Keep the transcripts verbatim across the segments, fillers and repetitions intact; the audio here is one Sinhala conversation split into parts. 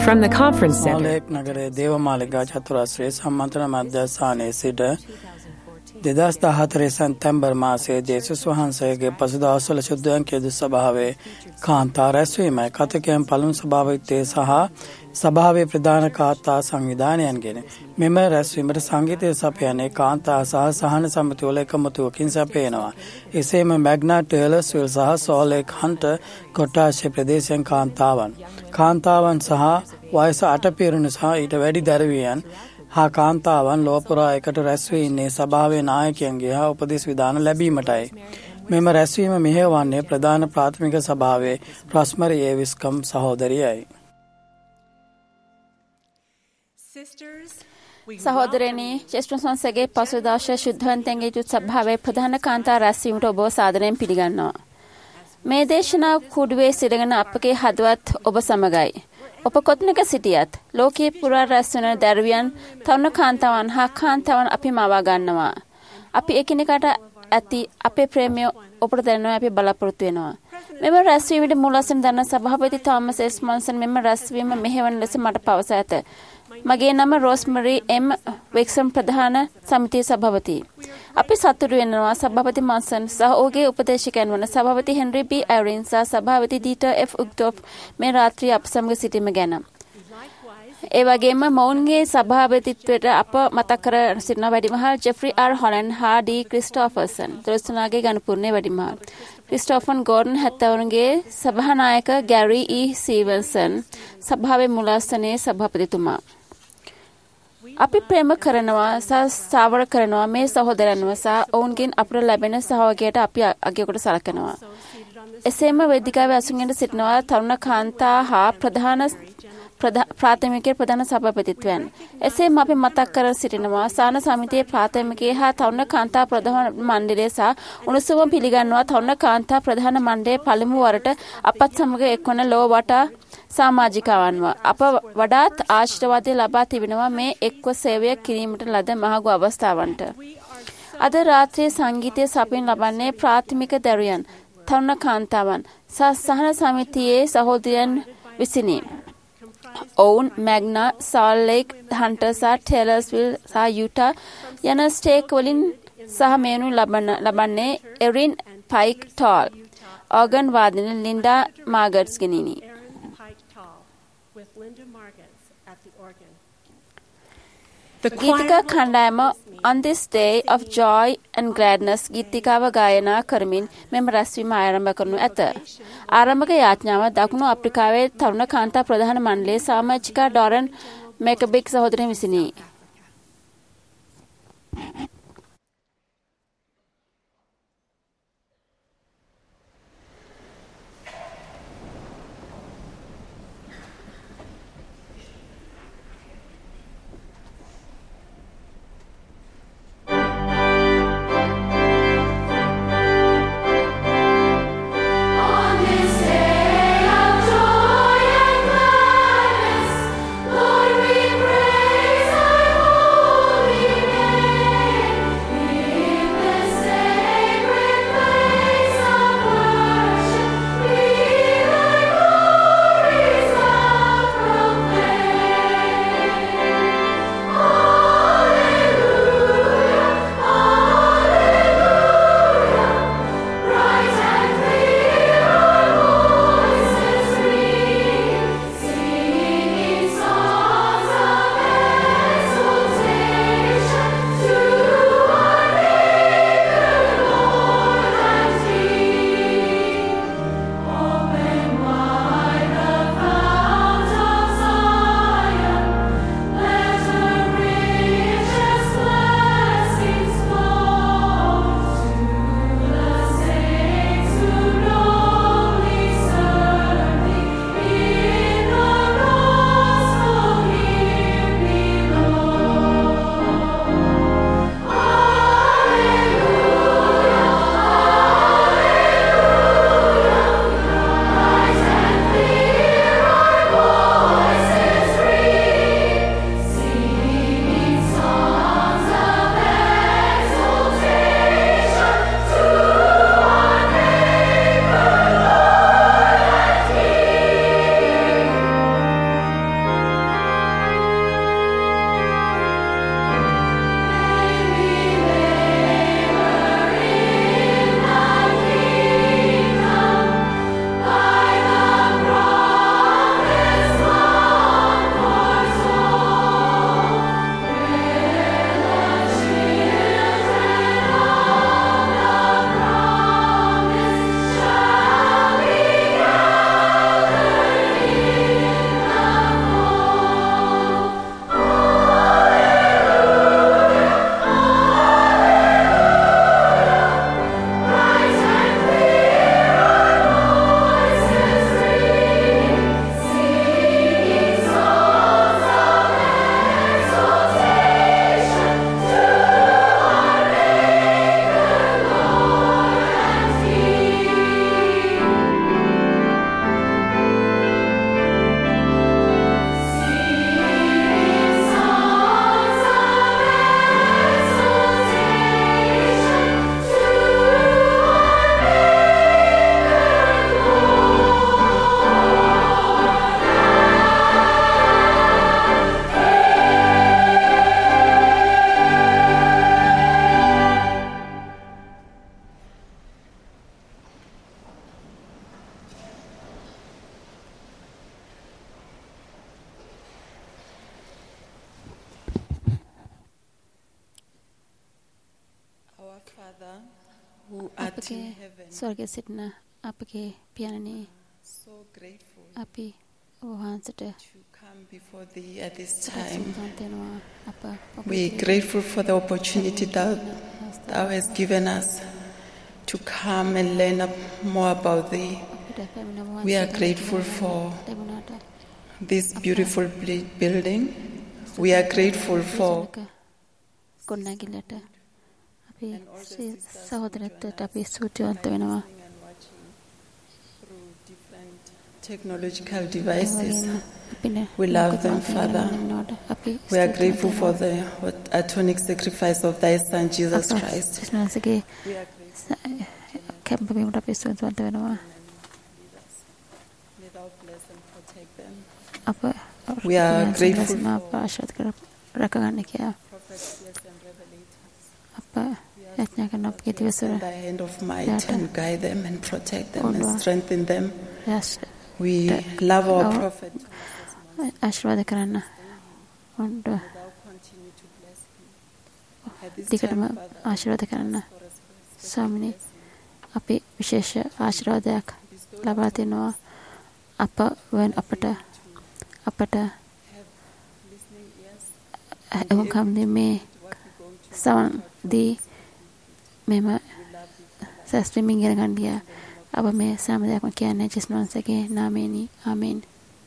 From the conference center. සාලේක් නගරයේ දේවමාලිගා චතුරස්‍රයේ සම්මන්ත්‍රණ මධ්‍යස්ථානයේ සිට දෙදහස් දහහතර සැප්තැම්බර් මාසයේ ජේසුස් වහන්සේගේ පසුදවස්වල සුද්ධයන් කියදු සභාවේ කාන්තා රැස්වීමයි. කතකයන් පළමු සභාවිත්තේ සහ සභාවේ ප්‍රධාන කාන්තා සංවිධානයන්ගෙන මෙම රැස්වීමට සංගීතය සපයන්නේ කාන්තා සහ සහන සමිතිවල එකමුතුවකින් සපයනවා. එසේම මැග්නා ටේලර්ස්විල් සහ සෝලේක් හන්ටර් කොට්ටාශය ප්‍රදේශයන් කාන්තාවන් කාන්තාවන් සහ වයස අට පිරුණු සහ ඊට වැඩි දැරවියන් හා කාන්තාවන් ලෝපුරා එකට රැස්වී ඉන්නේ සභාවේ නායකයන්ගේ හා උපදෙස් විධාන ලැබීමටයි. මෙම රැස්වීම මෙහෙයවන්නේ ප්‍රධාන ප්‍රාථමික සභාවේ රොස්මරි ඒවිස්කම් සහෝදරියයි. සහෝදරයනි, ජේසුස් වහන්සේගේ පසුදාශ ශුද්ධවන්තයන්ගේ යුත් සභාවේ ප්‍රධාන කාන්තා රැස්වීමට ඔබ සාදරයෙන් පිළිගන්නවා. මේ දේශනා කුඩුවේ සිටගෙන අපගේ හදවත් ඔබ සමගයි. ඔබ කොතනක සිටියත් ලෝකයේ පුරා රැස්වන දැරිවියන්, තරුණ කාන්තාවන් හා කාන්තාවන් අපි මවා ගන්නවා. අපි එකිනෙකට ඇති අපේ ප්‍රේමය ඔබට දැනනවා, අපි බලාපොරොත්තු වෙනවා. මෙම රැස්වීමට මුලසන දන්න සභාපති තෝමස් එස් මොන්සන් මෙම රැස්වීම මෙහෙවන ලෙස මට පවසා ඇත. මගේ නම රෝස්මරි එම් වෙක්සම් ප්‍රධාන සමිතිය සභාපති. අපි සතුටු වෙනවා සභාපති මොන්සන් සහ ඔහුගේ උපදේශකයන් වන සභාපති හෙන්රි බී ඇරින් සහ සභාපති ඩීටර් එෆ් උක්ටොප් මේ රාත්‍රිය අප සමග සිටීම ගැන. ඒ වගේම මොවුන්ගේ සභාපතිත්වයට අප මතක් කර සිටින වැඩිමහල් ජෙෆ්රි ආර් හොලන්ඩ් හා ඩී ක්‍රිස්ටෝෆර්සන් දොස්තුනාගේ ගණපුරනේ වැඩිමහල්. ක්‍රිස්ටෝෆන් ගෝර්ඩන් හැත්තවරුන්ගේ සභානායක ගැරි ඊ සීවන්සන් සභාවේ මුලාස්ථනයේ සභාපතිතුමා. අපි ප්‍රේම කරනවා සහ සාවර කරනවා මේ සහෝදරයන්ව සහ ඔවුන්ගෙන් අපට ලැබෙන සහයෝගයට අපි අගයකට සලකනවා. එසේම වේදිකාවේ අසුන්ගෙන් සිටිනවා තරුණ කාන්තා හා ප්‍රධාන ප්‍රාථමිකයේ ප්‍රධාන සභාපතිත්වයන්. එසේම අපි මතක් කර සිටිනවා සාන සමිතියේ ප්‍රාථමිකයේ හා තරුණ කාන්තා ප්‍රධාන මණ්ඩලය සහ උණුසුම පිළිගන්නවා තරුණ කාන්තා ප්‍රධාන මණ්ඩලයේ පළමු වරට අපත් සමග එක්වන ලෝ වටා සමාජිකවන්ව අප වඩාත් ආශිර්වාදය ලබා තිබෙනවා මේ එක්ව සේවය කිරීමට ලද මහඟු අවස්ථාවන්ට. අද රාත්‍රියේ සංගීතය සපයන ලබන්නේ ප්‍රාථමික දැරියන්, තරුණ කාන්තාවන් සහ සහන සමිතියේ සහෝදරයන් විසිනි. ඔවුන් මැග්නා, සාල්ලේක් හන්ටර් සහ ටේලර්ස්විල් සහ යුටා යන ස්ටේක් වලින් සහ මෙනු ලබන්නේ එරින් පයික් ටෝල්, ඕගන් වාදන ලින්ඩා මාගට්ස් ගෙනිනි. ගීතිකා කණ්ඩායම On this day of joy and gladness ගීතිකාව ගායනා කරමින් මෙම රැස්වීම ආරම්භ කරනු ඇත. ආරම්භක යාඥාව දකුණු අප්‍රිකාවේ තරුණ කාන්තා ප්‍රධාන මණ්ඩලයේ සමාජිකා ඩොරන් මේකබික් සහෝදරයන් විසිනි. Joy and gladness, Lord, we praise our අපගේ ස්වර්ගයේ සිටින අපගේ පියාණනි අපි වහන්සේට We're grateful for the opportunity that Thou has given us to come and learn more about Thee. We are grateful for this beautiful building. We are grateful for technological devices. We love them, Father. We are grateful for the atomic sacrifice of Thy Son, Jesus Christ. We are grateful for Thy hand of might and guide them and protect them and strengthen them. We love our prophet. ආශිර්වාද කරන්න ඔන්න දිගටම ආශිර්වාද කරන්න ස්වාමිනේ අපි විශේෂ ආශිර්වාදයක් ලබා දෙනවා අප වන් අපට අපට එවුන්කම් මේ සවන් දී මෙම සස්පිමින් ඉරගන්දියා අප මේ සෑම දෙයක්ම කියන්නේ ජේසුස් වහන්සේගේ නාමයෙනි ආමේන්.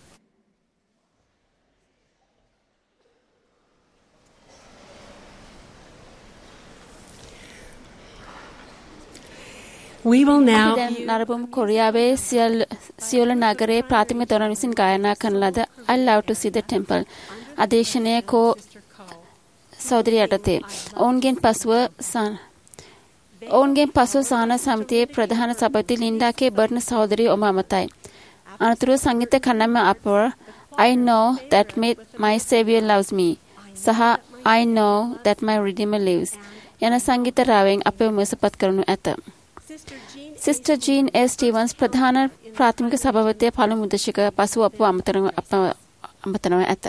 We will now නරඹමු කොරියාවේ සියොල නගරයේ ප්‍රාථමික දොරන විසින් ගායනා කරන ලද I love to see the temple අධේශනය කෝ සහෝදරිය යටතේ ඔවුන්ගෙන් පසුව ඔවුන්ගෙන් පසුව සාන සමිතියේ ප්‍රධාන සභාපති ලින්ඩා කේ බර්න් සහෝදරිය ඔබ අමතයි. අනතුරුව සංගීත කණ්ඩායම අපර I know that my Savior loves me සහ I know that my Redeemer lives යන සංගීත රාවයෙන් අපේ මුසපත් කරනු ඇත. Sister Jean S. Stevens ප්‍රධාන ප්‍රාථමික සභාපතිය පළමු මුදශික පසුව අපව අමතනවා ඇත.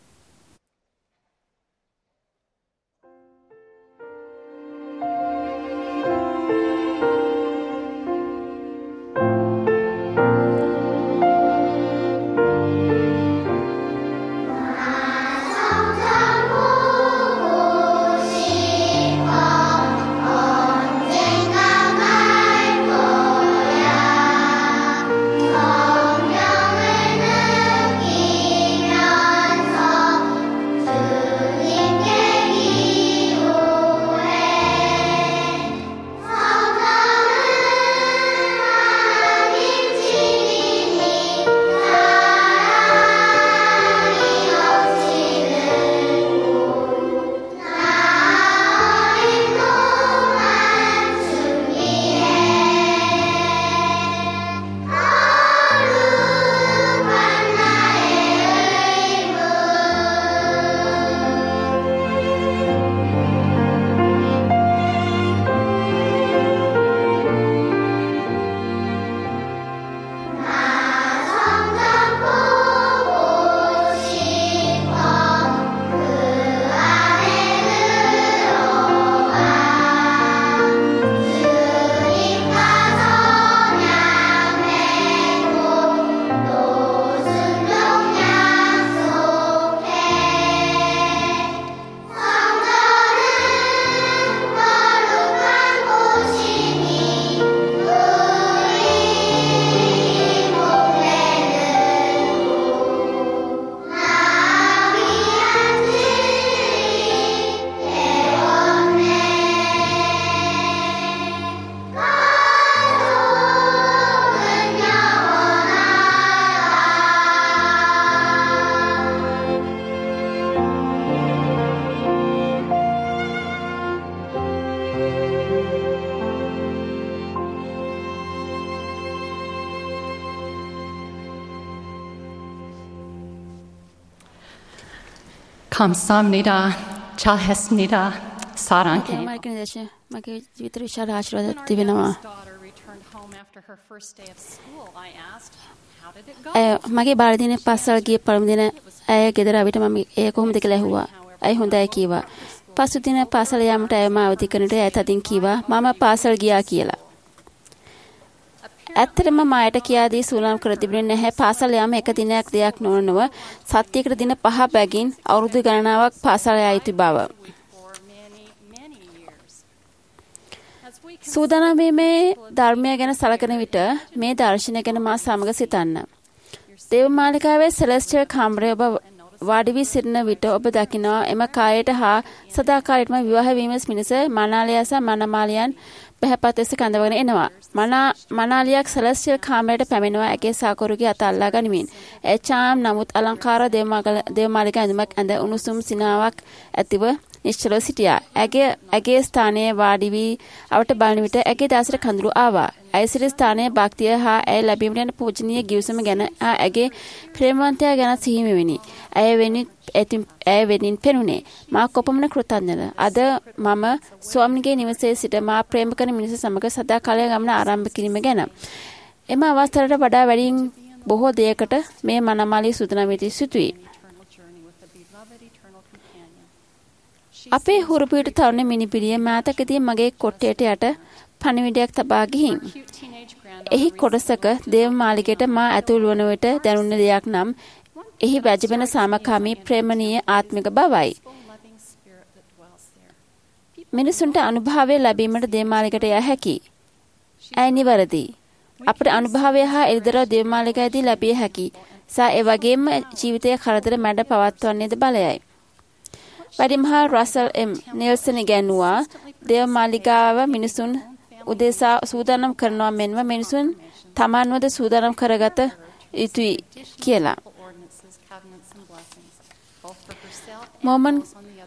감사합니다. 잘했습니다. 사랑해요. මගේ ජීවිත විශාල ආශිර්වාද තිබෙනවා. මගේ බාල දිනේ පස්සල් ගිය පළමු දින ඇය ගෙදර ආවිත මම ඒ කොහොමද කියලා ඇහුවා. ඇයි හොඳයි කිව්වා. පසු දින පාසල යාමට ඇයම අවදි කරනට ඇය තදින් කිව්වා මම පාසල් ගියා කියලා. ඇත්තටම මායට කියා දී සූදානම් කර තිබුණේ නැහැ පාසල් යාම එක දිනයක් දෙයක් නොවනව සත්‍යයකට දින පහ බැගින් අවුරුදු ගණනාවක් පාසල් යා යුතු බව. සූදානම් වීමේ ධර්මය ගැන සලකන විට මේ දර්ශනය ගැන මා සමග සිතන්න. දේවමාලිකාවේ සෙලෙස්ටියල් කාමරයේ ඔබ වාඩි වී සිටින විට ඔබ දකිනවා එම කායයට හා සදාකාලිකව විවාහ වීම මිනිස මනාලියා සහ මනමාලියන් බහැපත් ලෙස කඳවගෙන එනවා. මනා මනාලියක් සෙලෙස්ටියල් කාමරයට පැමිණෙනවා ඇගේ සාකරුගේ අත අල්ලා ගනිමින්. ඒ චාම් නමුත් අලංකාර දේවමාලිකා ඇඳුමක් ඇඳ උණුසුම් සිනාවක් ඇතිව නිශ්චලව සිටියා. ඇගේ ඇගේ ස්ථානයේ වාඩි වී අවට බලන විට ඇගේ දාසට කඳුළු ආවා. ඇය සිටි ස්ථානයේ භක්තිය හා ඇය ලැබීමට යන පූජනීය ගිවිසුම ගැන හා ඇගේ ප්‍රේමවන්තයා ගැන සිහිමෙවිනි. ඇය වෙනින් ඇය වෙනින් පෙනුනේ. මා කොපමණ කෘතඥද. අද මම ස්වාමිනිගේ නිවසේ සිට මා ප්‍රේම කරන මිනිස සමග සදාකාලික ගමන ආරම්භ කිරීම ගැන. එම අවස්ථාවට වඩා වැඩින් බොහෝ දෙයකට මේ මනමාලී සූදානම් වී සිටුයි. අපේ හුරුපීට තරුණ මිනිපිරිය මාතකදී මගේ කොට්ටයට යට පණිවිඩයක් තබා ගිහින්. එහි කොටසක දේවමාලිගයට මා ඇතුළු වන විට දැනුණ දෙයක් නම් එහි වැජබෙන සාමකාමී ප්‍රේමණීය ආත්මික බවයි. මිනිසුන්ට අනුභවය ලැබීමට දේවමාලිගයට යා හැකි. ඇයි නිවැරදි. අපේ අනුභවය හා එළිදරව් දේවමාලිගයේදී ලැබිය හැකි. සා ඒ වගේම ජීවිතයේ කරදර මැඩ පවත්වන්නේද බලයයි. වැඩිමහල් රසල් එම් නෙල්සන් ඉගැන්වුවා දේවමාලිගාව මිනිසුන් උදෙසා සූදානම් කරනවා මෙන්ම මිනිසුන් තමන්වද සූදානම් කරගත යුතුයි කියලා. මොමන්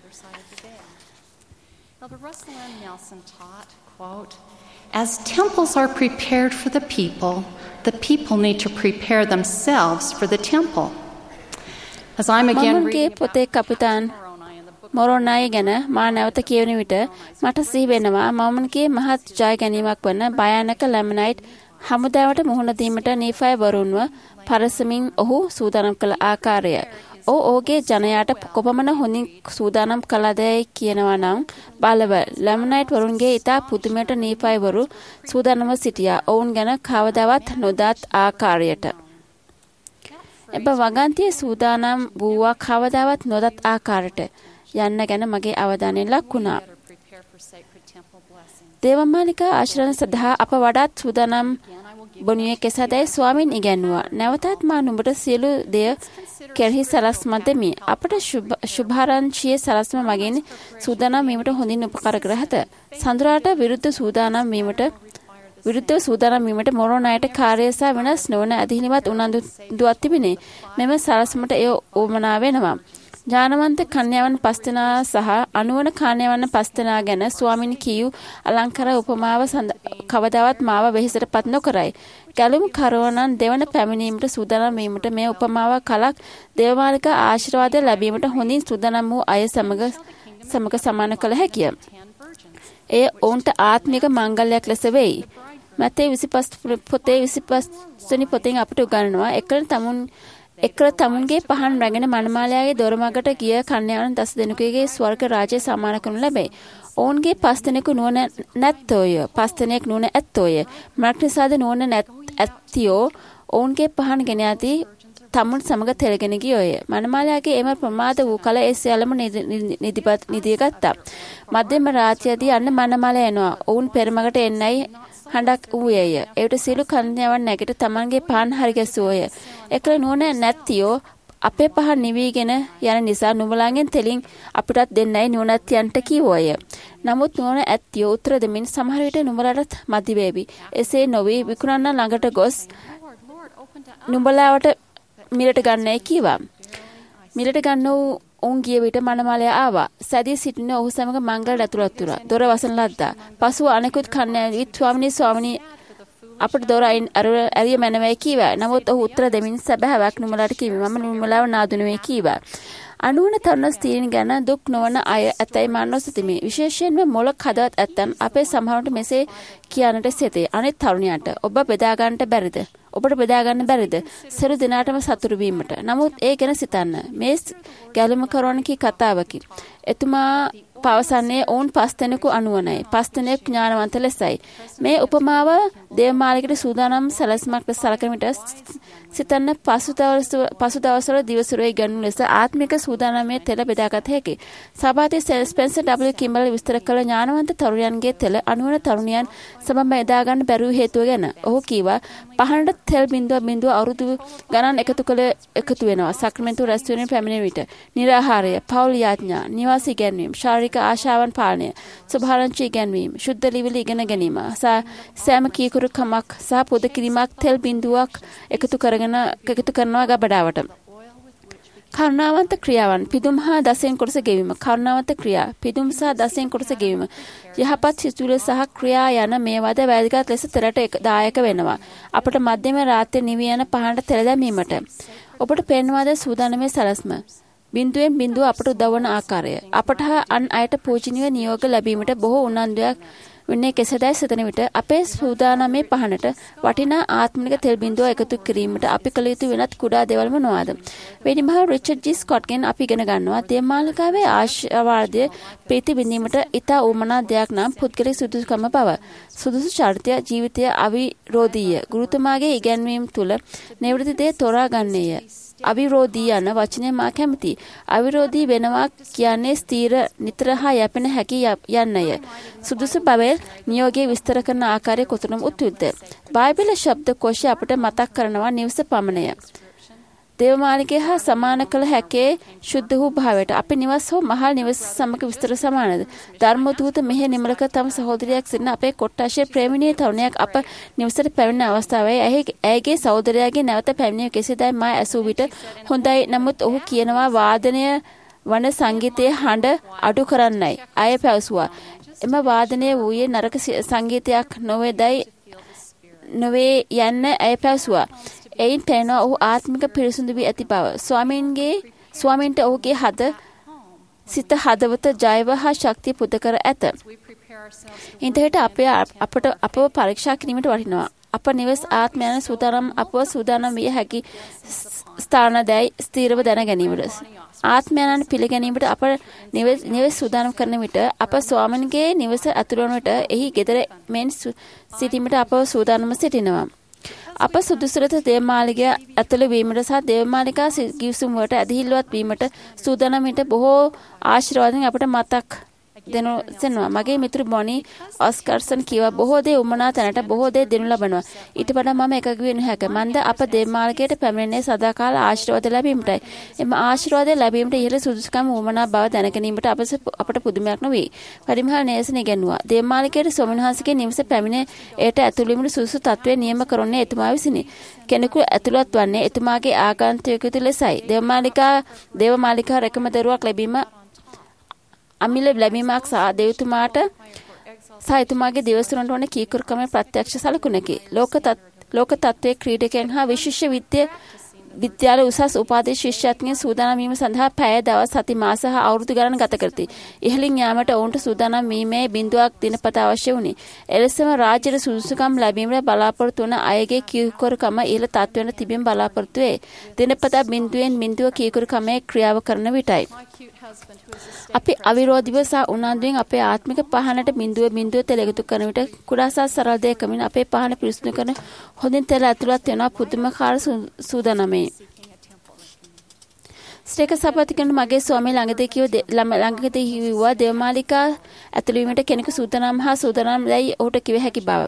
As temples are prepared for the people, the people need to prepare themselves for the temple. As I'm again reading පොතේ කපිතාන් මොරොනායි ගැන මා නැවත කියවන විට මට සිහි වෙනවා මොමන්ගේ මහත් ජය ගැනීමක් වන භයානක ලැමනයිට් හමුදාවට මුහුණ දීමට නීෆයි වරුන්ව පරසමින් ඔහු සූදානම් කළ ආකාරය. ඔහු ඔහුගේ ජනයාට කොපමණ හොඳින් සූදානම් කළදැයි කියනවා නම් බලව ලැමනයිට් වරුන්ගේ ඉතා පුදුමයට නීෆයි වරු සූදානම්ව සිටියා ඔවුන් ගැන කවදාවත් නොදත් ආකාරයට. එබ වගන්තියේ සූදානම් වූවා කවදාවත් නොදත් ආකාරයට යන්න ගැන මගේ අවධානය ලක් වුණා. දේවමාලිකා ආශ්‍රයන සඳහා අප වඩාත් සූදානම් බොනුයේ කෙසදයි ස්වාමීන් ඉගැන්වුවා. නැවතත් මා නුඹට සියලු දෙය කෙරෙහි සලස්ම දෙමි. අපට ශුභාරංචියේ සලස්ම මගින් සූදානම් වීමට හොඳින් උපකාර කර ඇත. සඳුරාට විරුද්ධ සූදානම් වීමට විරුද්ධව සූදානම් වීමට මොරොනායට කාර්යය සහ වෙනස් නොවන අධිහිනිවත් උනන්දුවක් තිබිනේ. මෙම සලස්මට එය ඕමනා වෙනවා. ඥානවන්ත කන්‍යාවන් පස්තනා සහ අනුවන කන්‍යාවන් පස්තනා ගැන ස්වාමින් කියූ අලංකාර උපමාව කවදාවත් මාව වෙහෙසටපත් නොකරයි. ගැලුම් කරවනන් දෙවන පැමිණීමට සූදානම් වීමට මේ උපමාව කලක් දේවමාලිකා ආශිර්වාද ලැබීමට හොඳින් සූදානම් වූ අය සමග සමග සමාන කළ හැකිය. එය ඔවුන්ට ආත්මික මංගල්‍යයක් ලෙස වෙයි. මතේ විසිපස් පොතේ විසිපස් වෙනි පොතෙන් අපට උගන්වනවා එකල තමුන් එකල තමුන්ගේ පහන් රැගෙන මනමාලයාගේ දොරමගට ගිය කන්‍යාවන් දස දෙනෙකුගේ ස්වර්ග රාජ්‍ය සමාන කරනු ලැබේ. ඔවුන්ගේ පස් දෙනෙකු නුවණ නැත්තෝය. පස් දෙනෙක් නුවණ ඇත්තෝය. මක්නිසාද නුවණ ඇත්තියෝ ඔවුන්ගේ පහන් ගෙන යති තමුන් සමග තෙලගෙන ගියෝය. මනමාලයාගේ එම ප්‍රමාද වූ කල ඒ සියල්ලම නිදිපත් නිදිය ගත්තා. මධ්‍යම රාත්‍රියේදී යන්න මනමාලයා එනවා. ඔවුන් පෙරමගට එන්නයි හඬක් වූයේය. එවිට සියලු කන්‍යාවන් නැගිට තමන්ගේ පහන් හරි ගැසුවෝය. එකල නුවණ නැත්තියෝ අපේ පහන් නිවිගෙන යන නිසා නුඹලාගෙන් තෙලින් අපිටත් දෙන්නයි නුවණැත්යන්ට කිව්වෝය. නමුත් නුවණ ඇත්තියෝ උත්තර දෙමින් සමහර විට නුඹලාට මදි වේවි. එසේ නොවි විකුණන්න ළඟට ගොස් නුඹලාවට මිලට ගන්නයි කිව්වා. මිලට ගන්න වූ ඔවුන් ගිය විට මනමාලයා ආවා. සැදී සිටින ඔහු සමග මංගල ඇතුළත් වුණා. දොර වසන ලද්දා. පසුව අනෙකුත් කන්‍යාවී ස්වාමිනී ස්වාමිනී අපට දොර අයින් ඇරිය මැනවයි කීවා. නමුත් ඔහු උත්තර දෙමින් සැබෑවක් නුඹලාට කිව්වා. මම නුඹලාව නාදුනුවේ කීවා. අනුවන තරුණ ස්ත්‍රීන් ගැන දුක් නොවන අය ඇතැයි මා නොසිතමි. විශේෂයෙන්ම මොළක් හදවත් ඇත්තන් අපේ සමහරට මෙසේ කියන්නට සිතේ. අනිත් තරුණයාට ඔබ බෙදා ගන්නට බැරිද? ඔබට බෙදා ගන්න බැරිද? සියලු දෙනාටම සතුටු වීමට. නමුත් ඒ ගැන සිතන්න. මේ ගැලුම කරවණකී කතාවකි. එතුමා පවසන්නේ ඔවුන් පස් දෙනෙකු අනුවනයි. පස් දෙනෙක් ඥානවන්ත ලෙසයි. මේ උපමාව දේවමාලිකට සූදානම් සැලැස්මක් ලෙස සලකන විට සිතන්න පසු දවස් පසු දවස්වල දිවසුරේ ගන්නු ලෙස ආත්මික සූදානමේ තෙල බෙදාගත හැකි. සභාවේ ස්පෙන්සර් ඩබ්ලිව් කිම්බර්ලි විස්තර කළ ඥානවන්ත තරුණයන්ගේ තෙල අනුවන තරුණියන් සමම බෙදා ගන්න බැරුව හේතුව ගැන. ඔහු කීවා පහනට තෙල් බිඳුව බිඳුව අවුරුදු ගණන් එකතු කළ එකතු වෙනවා. සක්‍රමෙන්තු රැස්තුවෙන පැමිණෙන විට නිරාහාරය, පෞල් යාඥා, නිවාස ඉගැන්වීම, ශාරීරික ආශාවන් පාලනය, සුභාරංචි ඉගැන්වීම, ශුද්ධ ලිවිලි ඉගෙන ගැනීම, සෑම කීකරුකමක් සහ පොද කිරීමක් තෙල් බිඳුවක් එකතු කරගෙන එකතු කරනවා ගබඩාවට. කරුණාවන්ත ක්‍රියාවන් පිදුම් හා දසෙන් කොටස ගෙවීම. කරුණාවන්ත ක්‍රියා පිදුම් සහ දසෙන් කොටස ගෙවීම. යහපත් සිතුවිලි සහ ක්‍රියා යන මේවාද වැදගත් ලෙස තෙලට දායක වෙනවා. අපට මධ්‍යම රාත්‍රියේ නිවි යන පහනට තෙල දැමීමට. ඔබට පෙන්වද සූදානමේ සලස්ම. බිඳුවෙන් බිඳුව අපට උදවන ආකාරය. අපට හා අන් අයට පූජනීය නියෝග ලැබීමට බොහෝ උනන්දුවක් වෙන්නේ කෙසේදයි සිතන විට අපේ සූදානමේ පහනට වටිනා ආත්මික තෙල් බිඳුව එකතු කිරීමට අපි කළ යුතු වෙනත් කුඩා දේවල් මොනවාද? වෙනිමහල් රිචඩ් ජී ස්කොට්ගෙන් අපි ඉගෙන ගන්නවා දේමාලිකාවේ ආශාවාදය ප්‍රීති බිඳීමට ඉතා උමනා දෙයක් නම් පුද්ගලික සුදුසුකම බව. සුදුසු චරිතය ජීවිතය අවිරෝධීය. ගුරුතුමාගේ ඉගැන්වීම් තුළ නිවෘත්ති දේ තෝරා ගන්නේය. අවිරෝධී යන වචනය මා කැමති. අවිරෝධී වෙනවා කියන්නේ ස්ථීර නිතර හා යැපෙන හැකි යන්නය. සුදුසු බවේ නියෝගයේ විස්තර කරන ආකාරය කොතරම් උතුම්ද? බයිබල ශබ්ද කෝෂය අපට මතක් කරනවා නිවස පමණය. දේවමාලිකය හා සමාන කළ හැකේ ශුද්ධ වූ භාවයට. අපි නිවස් හෝ මහල් නිවස සමග විස්තර සමානද? ධර්මදූත මෙහි නිමලක තම සහෝදරියක් සිටින අපේ කොට්ටාශයේ ප්‍රේමණීය තරුණයක් අප නිවසට පැමිණෙන අවස්ථාවේ ඇයගේ සහෝදරයාගේ නැවත පැමිණීම කෙසේදයි මා ඇසූ විට හොඳයි. නමුත් ඔහු කියනවා වාදනය වන සංගීතයේ හඬ අඩු කරන්නයි. අය පැවසුවා. එම වාදනය වූයේ නරක සංගීතයක් නොවේදයි නොවේ යන්න ඇය පැවසුවා. එයින් පෙනෙනවා ඔහු ආත්මික පිරිසුදු වී ඇති බව. ස්වාමීන්ගේ ස්වාමීන්ට ඔහුගේ හද සිත හදවත ජයව හා ශක්තිය පුද කර ඇත. ඉන්ටර්නෙට් අපේ අපට අපව පරීක්ෂා කිරීමට වටිනවා. අප නිවස් ආත්මයන් සූදානම් අපව සූදානම් විය හැකි ස්ථානදයි ස්ථීරව දැන ගැනීමට. ආත්මයන් පිළිගැනීමට අප නිවස් නිවස් සූදානම් කරන විට අප ස්වාමීන්ගේ නිවස ඇතුළු වන විට එහි ගෙදර මෙන් සිටීමට අපව සූදානම්ව සිටිනවා. අප සුදුසුලත දේවමාලිකය ඇතුළු වීමට සහ දේවමාලිකා ගිවිසුම් වලට ඇදහිල්ලවත් වීමට සූදානම් විට බොහෝ ආශිර්වාදයන් අපට මතක් දෙනු සෙනවා. මගේ මිතුරු බොනි ඔස්කර්සන් කිව්වා බොහෝ දේ උමනා තැනට බොහෝ දේ දෙනු ලබනවා. ඊට වඩා මම එකග වෙ නොහැක. මන්ද අප දේවමාලිකයට පැමිණෙන්නේ සදාකාල ආශිර්වාද ලැබීමටයි. එම ආශිර්වාද ලැබීමට ඉහළ සුදුසුකම් උමනා බව දැනගැනීමට අපට පුදුමයක් නොවේ. පරිමහල් නේසන ඉගෙනුවා. දේවමාලිකයට සොමිනහාසගේ නිවස පැමිණ එයට ඇතුළු වීමට සුදුසු තත්ත්වය නියම කරන්නේ එතුමා විසිනි. කෙනෙකු ඇතුළත් වන්නේ එතුමාගේ ආගන්තුකයෙකු ලෙසයි. දේවමාලිකා දේවමාලිකා රැකම දරුවක් ලැබීම අමිල ලැබීමක් සහ දෙවිතුමාට සහ එතුමාගේ දිවසුරන්ට වන කීකරුකමේ ප්‍රත්‍යක්ෂ සලකුණකි. ලෝක ලෝක තත්ත්වයේ ක්‍රීඩකයන් හා විශේෂ විද්‍ය විද්‍යාල උසස් උපාධි ශිෂ්‍යත්වයන් සූදානම් වීම සඳහා පැය දවස් සති මාස හා අවුරුදු ගණන් ගත කරති. ඉහළින් යාමට ඔවුන්ට සූදානම් වීමේ බිඳුවක් දිනපතා අවශ්‍ය වුණි. එලෙසම රාජ්‍යයේ සුදුසුකම් ලැබීමට බලාපොරොත්තු වන අයගේ කීකරුකම ඉහළ තත්ත්වයන් තිබීම බලාපොරොත්තු වේ. දිනපතා බිඳුවෙන් බිඳුව කීකරුකමේ ක්‍රියාව කරන විටයි. අපි අවිරෝධීව සහ උනන්දුවෙන් අපේ ආත්මික පහනට බිඳුව බිඳුව තෙල එකතු කරන විට කුඩා සහ සරල දෙයකමින් අපේ පහන පිරිසිදු කරන හොඳින් තෙල ඇතුළත් වෙනවා පුදුමකාර සූදානමේ. ශ්‍රේක සපතිකන් මගේ ස්වාමී ළඟදී කිව්ව ළඟදී කිව්වා දේවමාලිකා ඇතුළු වීමට කෙනෙකු සූදානම් හා සූදානම් දැයි ඔහුට කිව හැකි බව.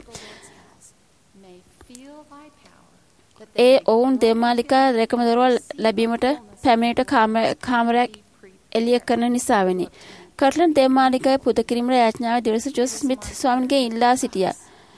ඒ ඔවුන් දේවමාලිකා රැකම දරුවා ලැබීමට පැමිණිට කාමරයක් එලිය කරන නිසා වෙනි. කර්ට්ලන් දේවමාලිකාවේ පුද කිරීමේ යාඥාව දිවස ජෝස් ස්මිත් ස්වාමීන්ගේ ඉල්ලා සිටියා.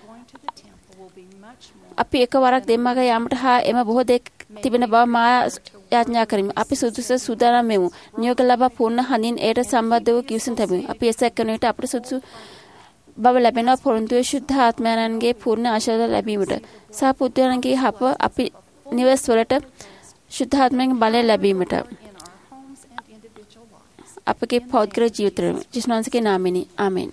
අපි එකවරක් දෙමාග යාමට හා එම බොහෝ දෙයක් තිබෙන බව මා යාඥා කරමි. අපි සුදුසු සූදානම් වෙමු. නියෝග ලබා පූර්ණ හඳින් ඒට සම්බන්ධ වූ කිවිසුම් තිබෙමු. අපි එසැක් කරන විට අපට සුදුසු බව ලැබෙනවා පොරොන්දුවේ ශුද්ධ ආත්මයන්ගේ පූර්ණ ආශිර්වාද ලැබීමට. සහ පුත්‍රයන්ගේ හප අපි නිවස් වලට ශුද්ධ ආත්මයෙන් බලය ලැබීමට. අපගේ පෞද්ගලික ජීවිතවල ජේසුස්ගේ නාමයෙන් ආමෙන්.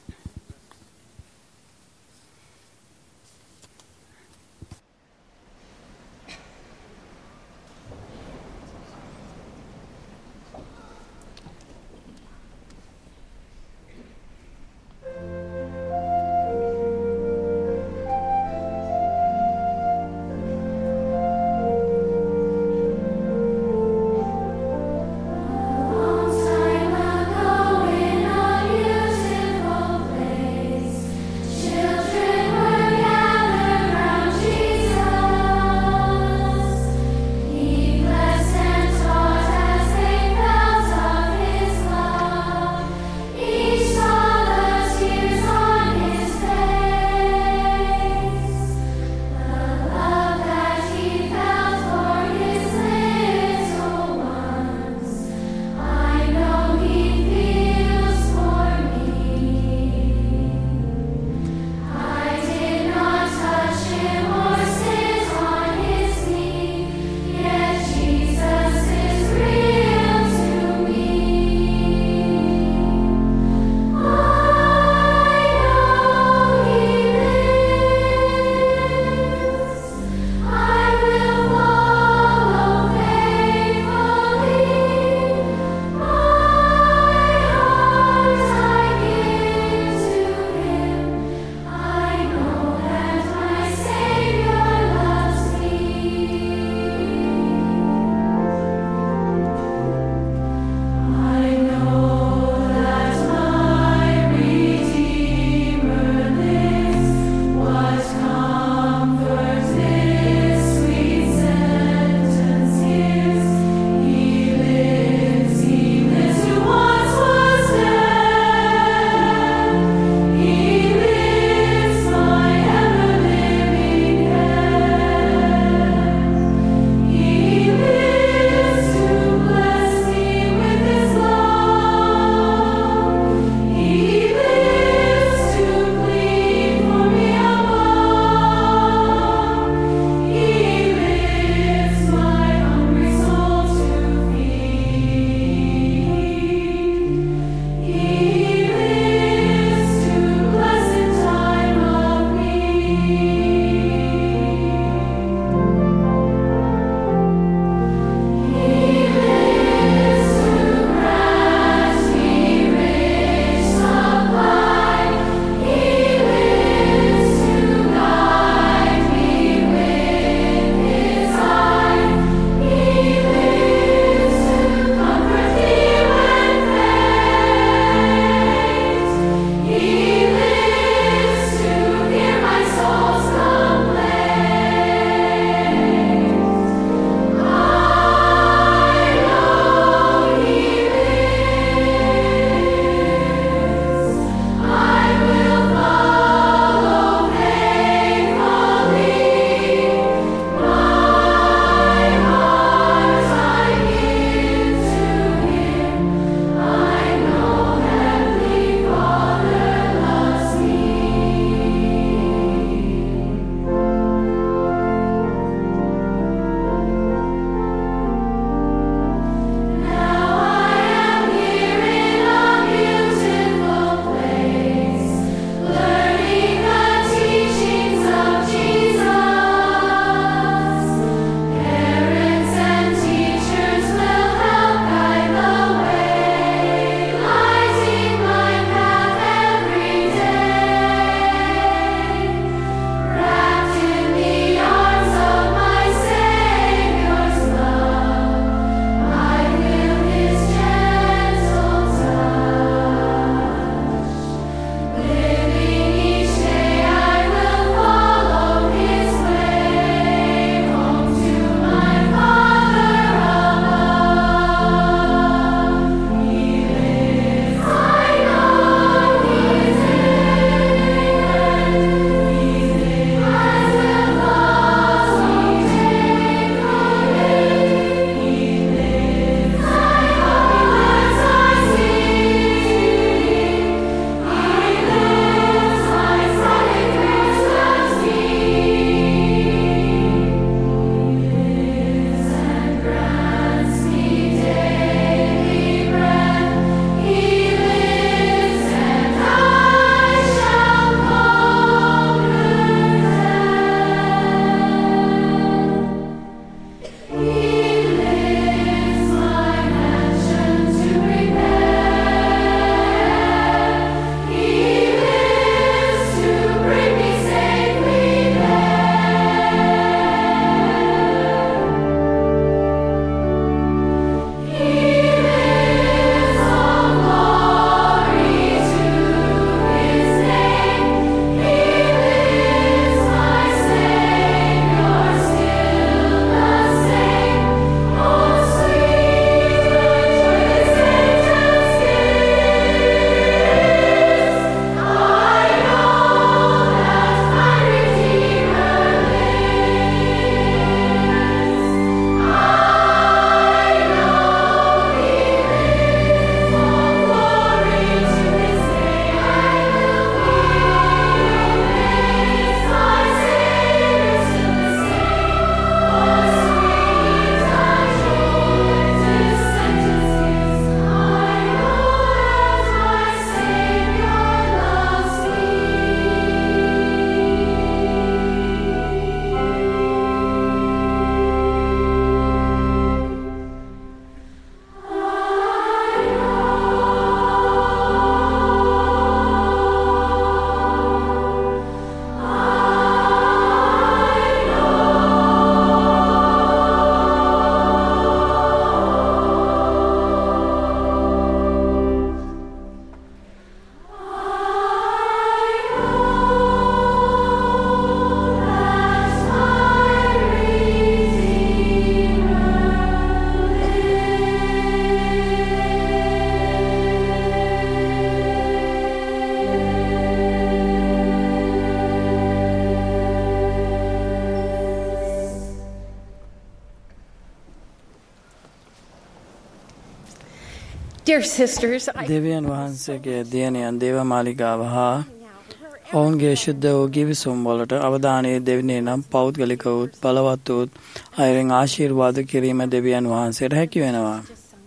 Dear sisters, I දෙවියන් වහන්සේගේ දියණියන් දේවමාලිගාව හා ඔවුන්ගේ ශුද්ධ වූ ගිවිසුම් වලට අවධානය දෙන්නේ නම් පෞද්ගලික වූත් බලවත් වූත් අයුරින් ආශිර්වාද කිරීම දෙවියන් වහන්සේට හැකි වෙනවා.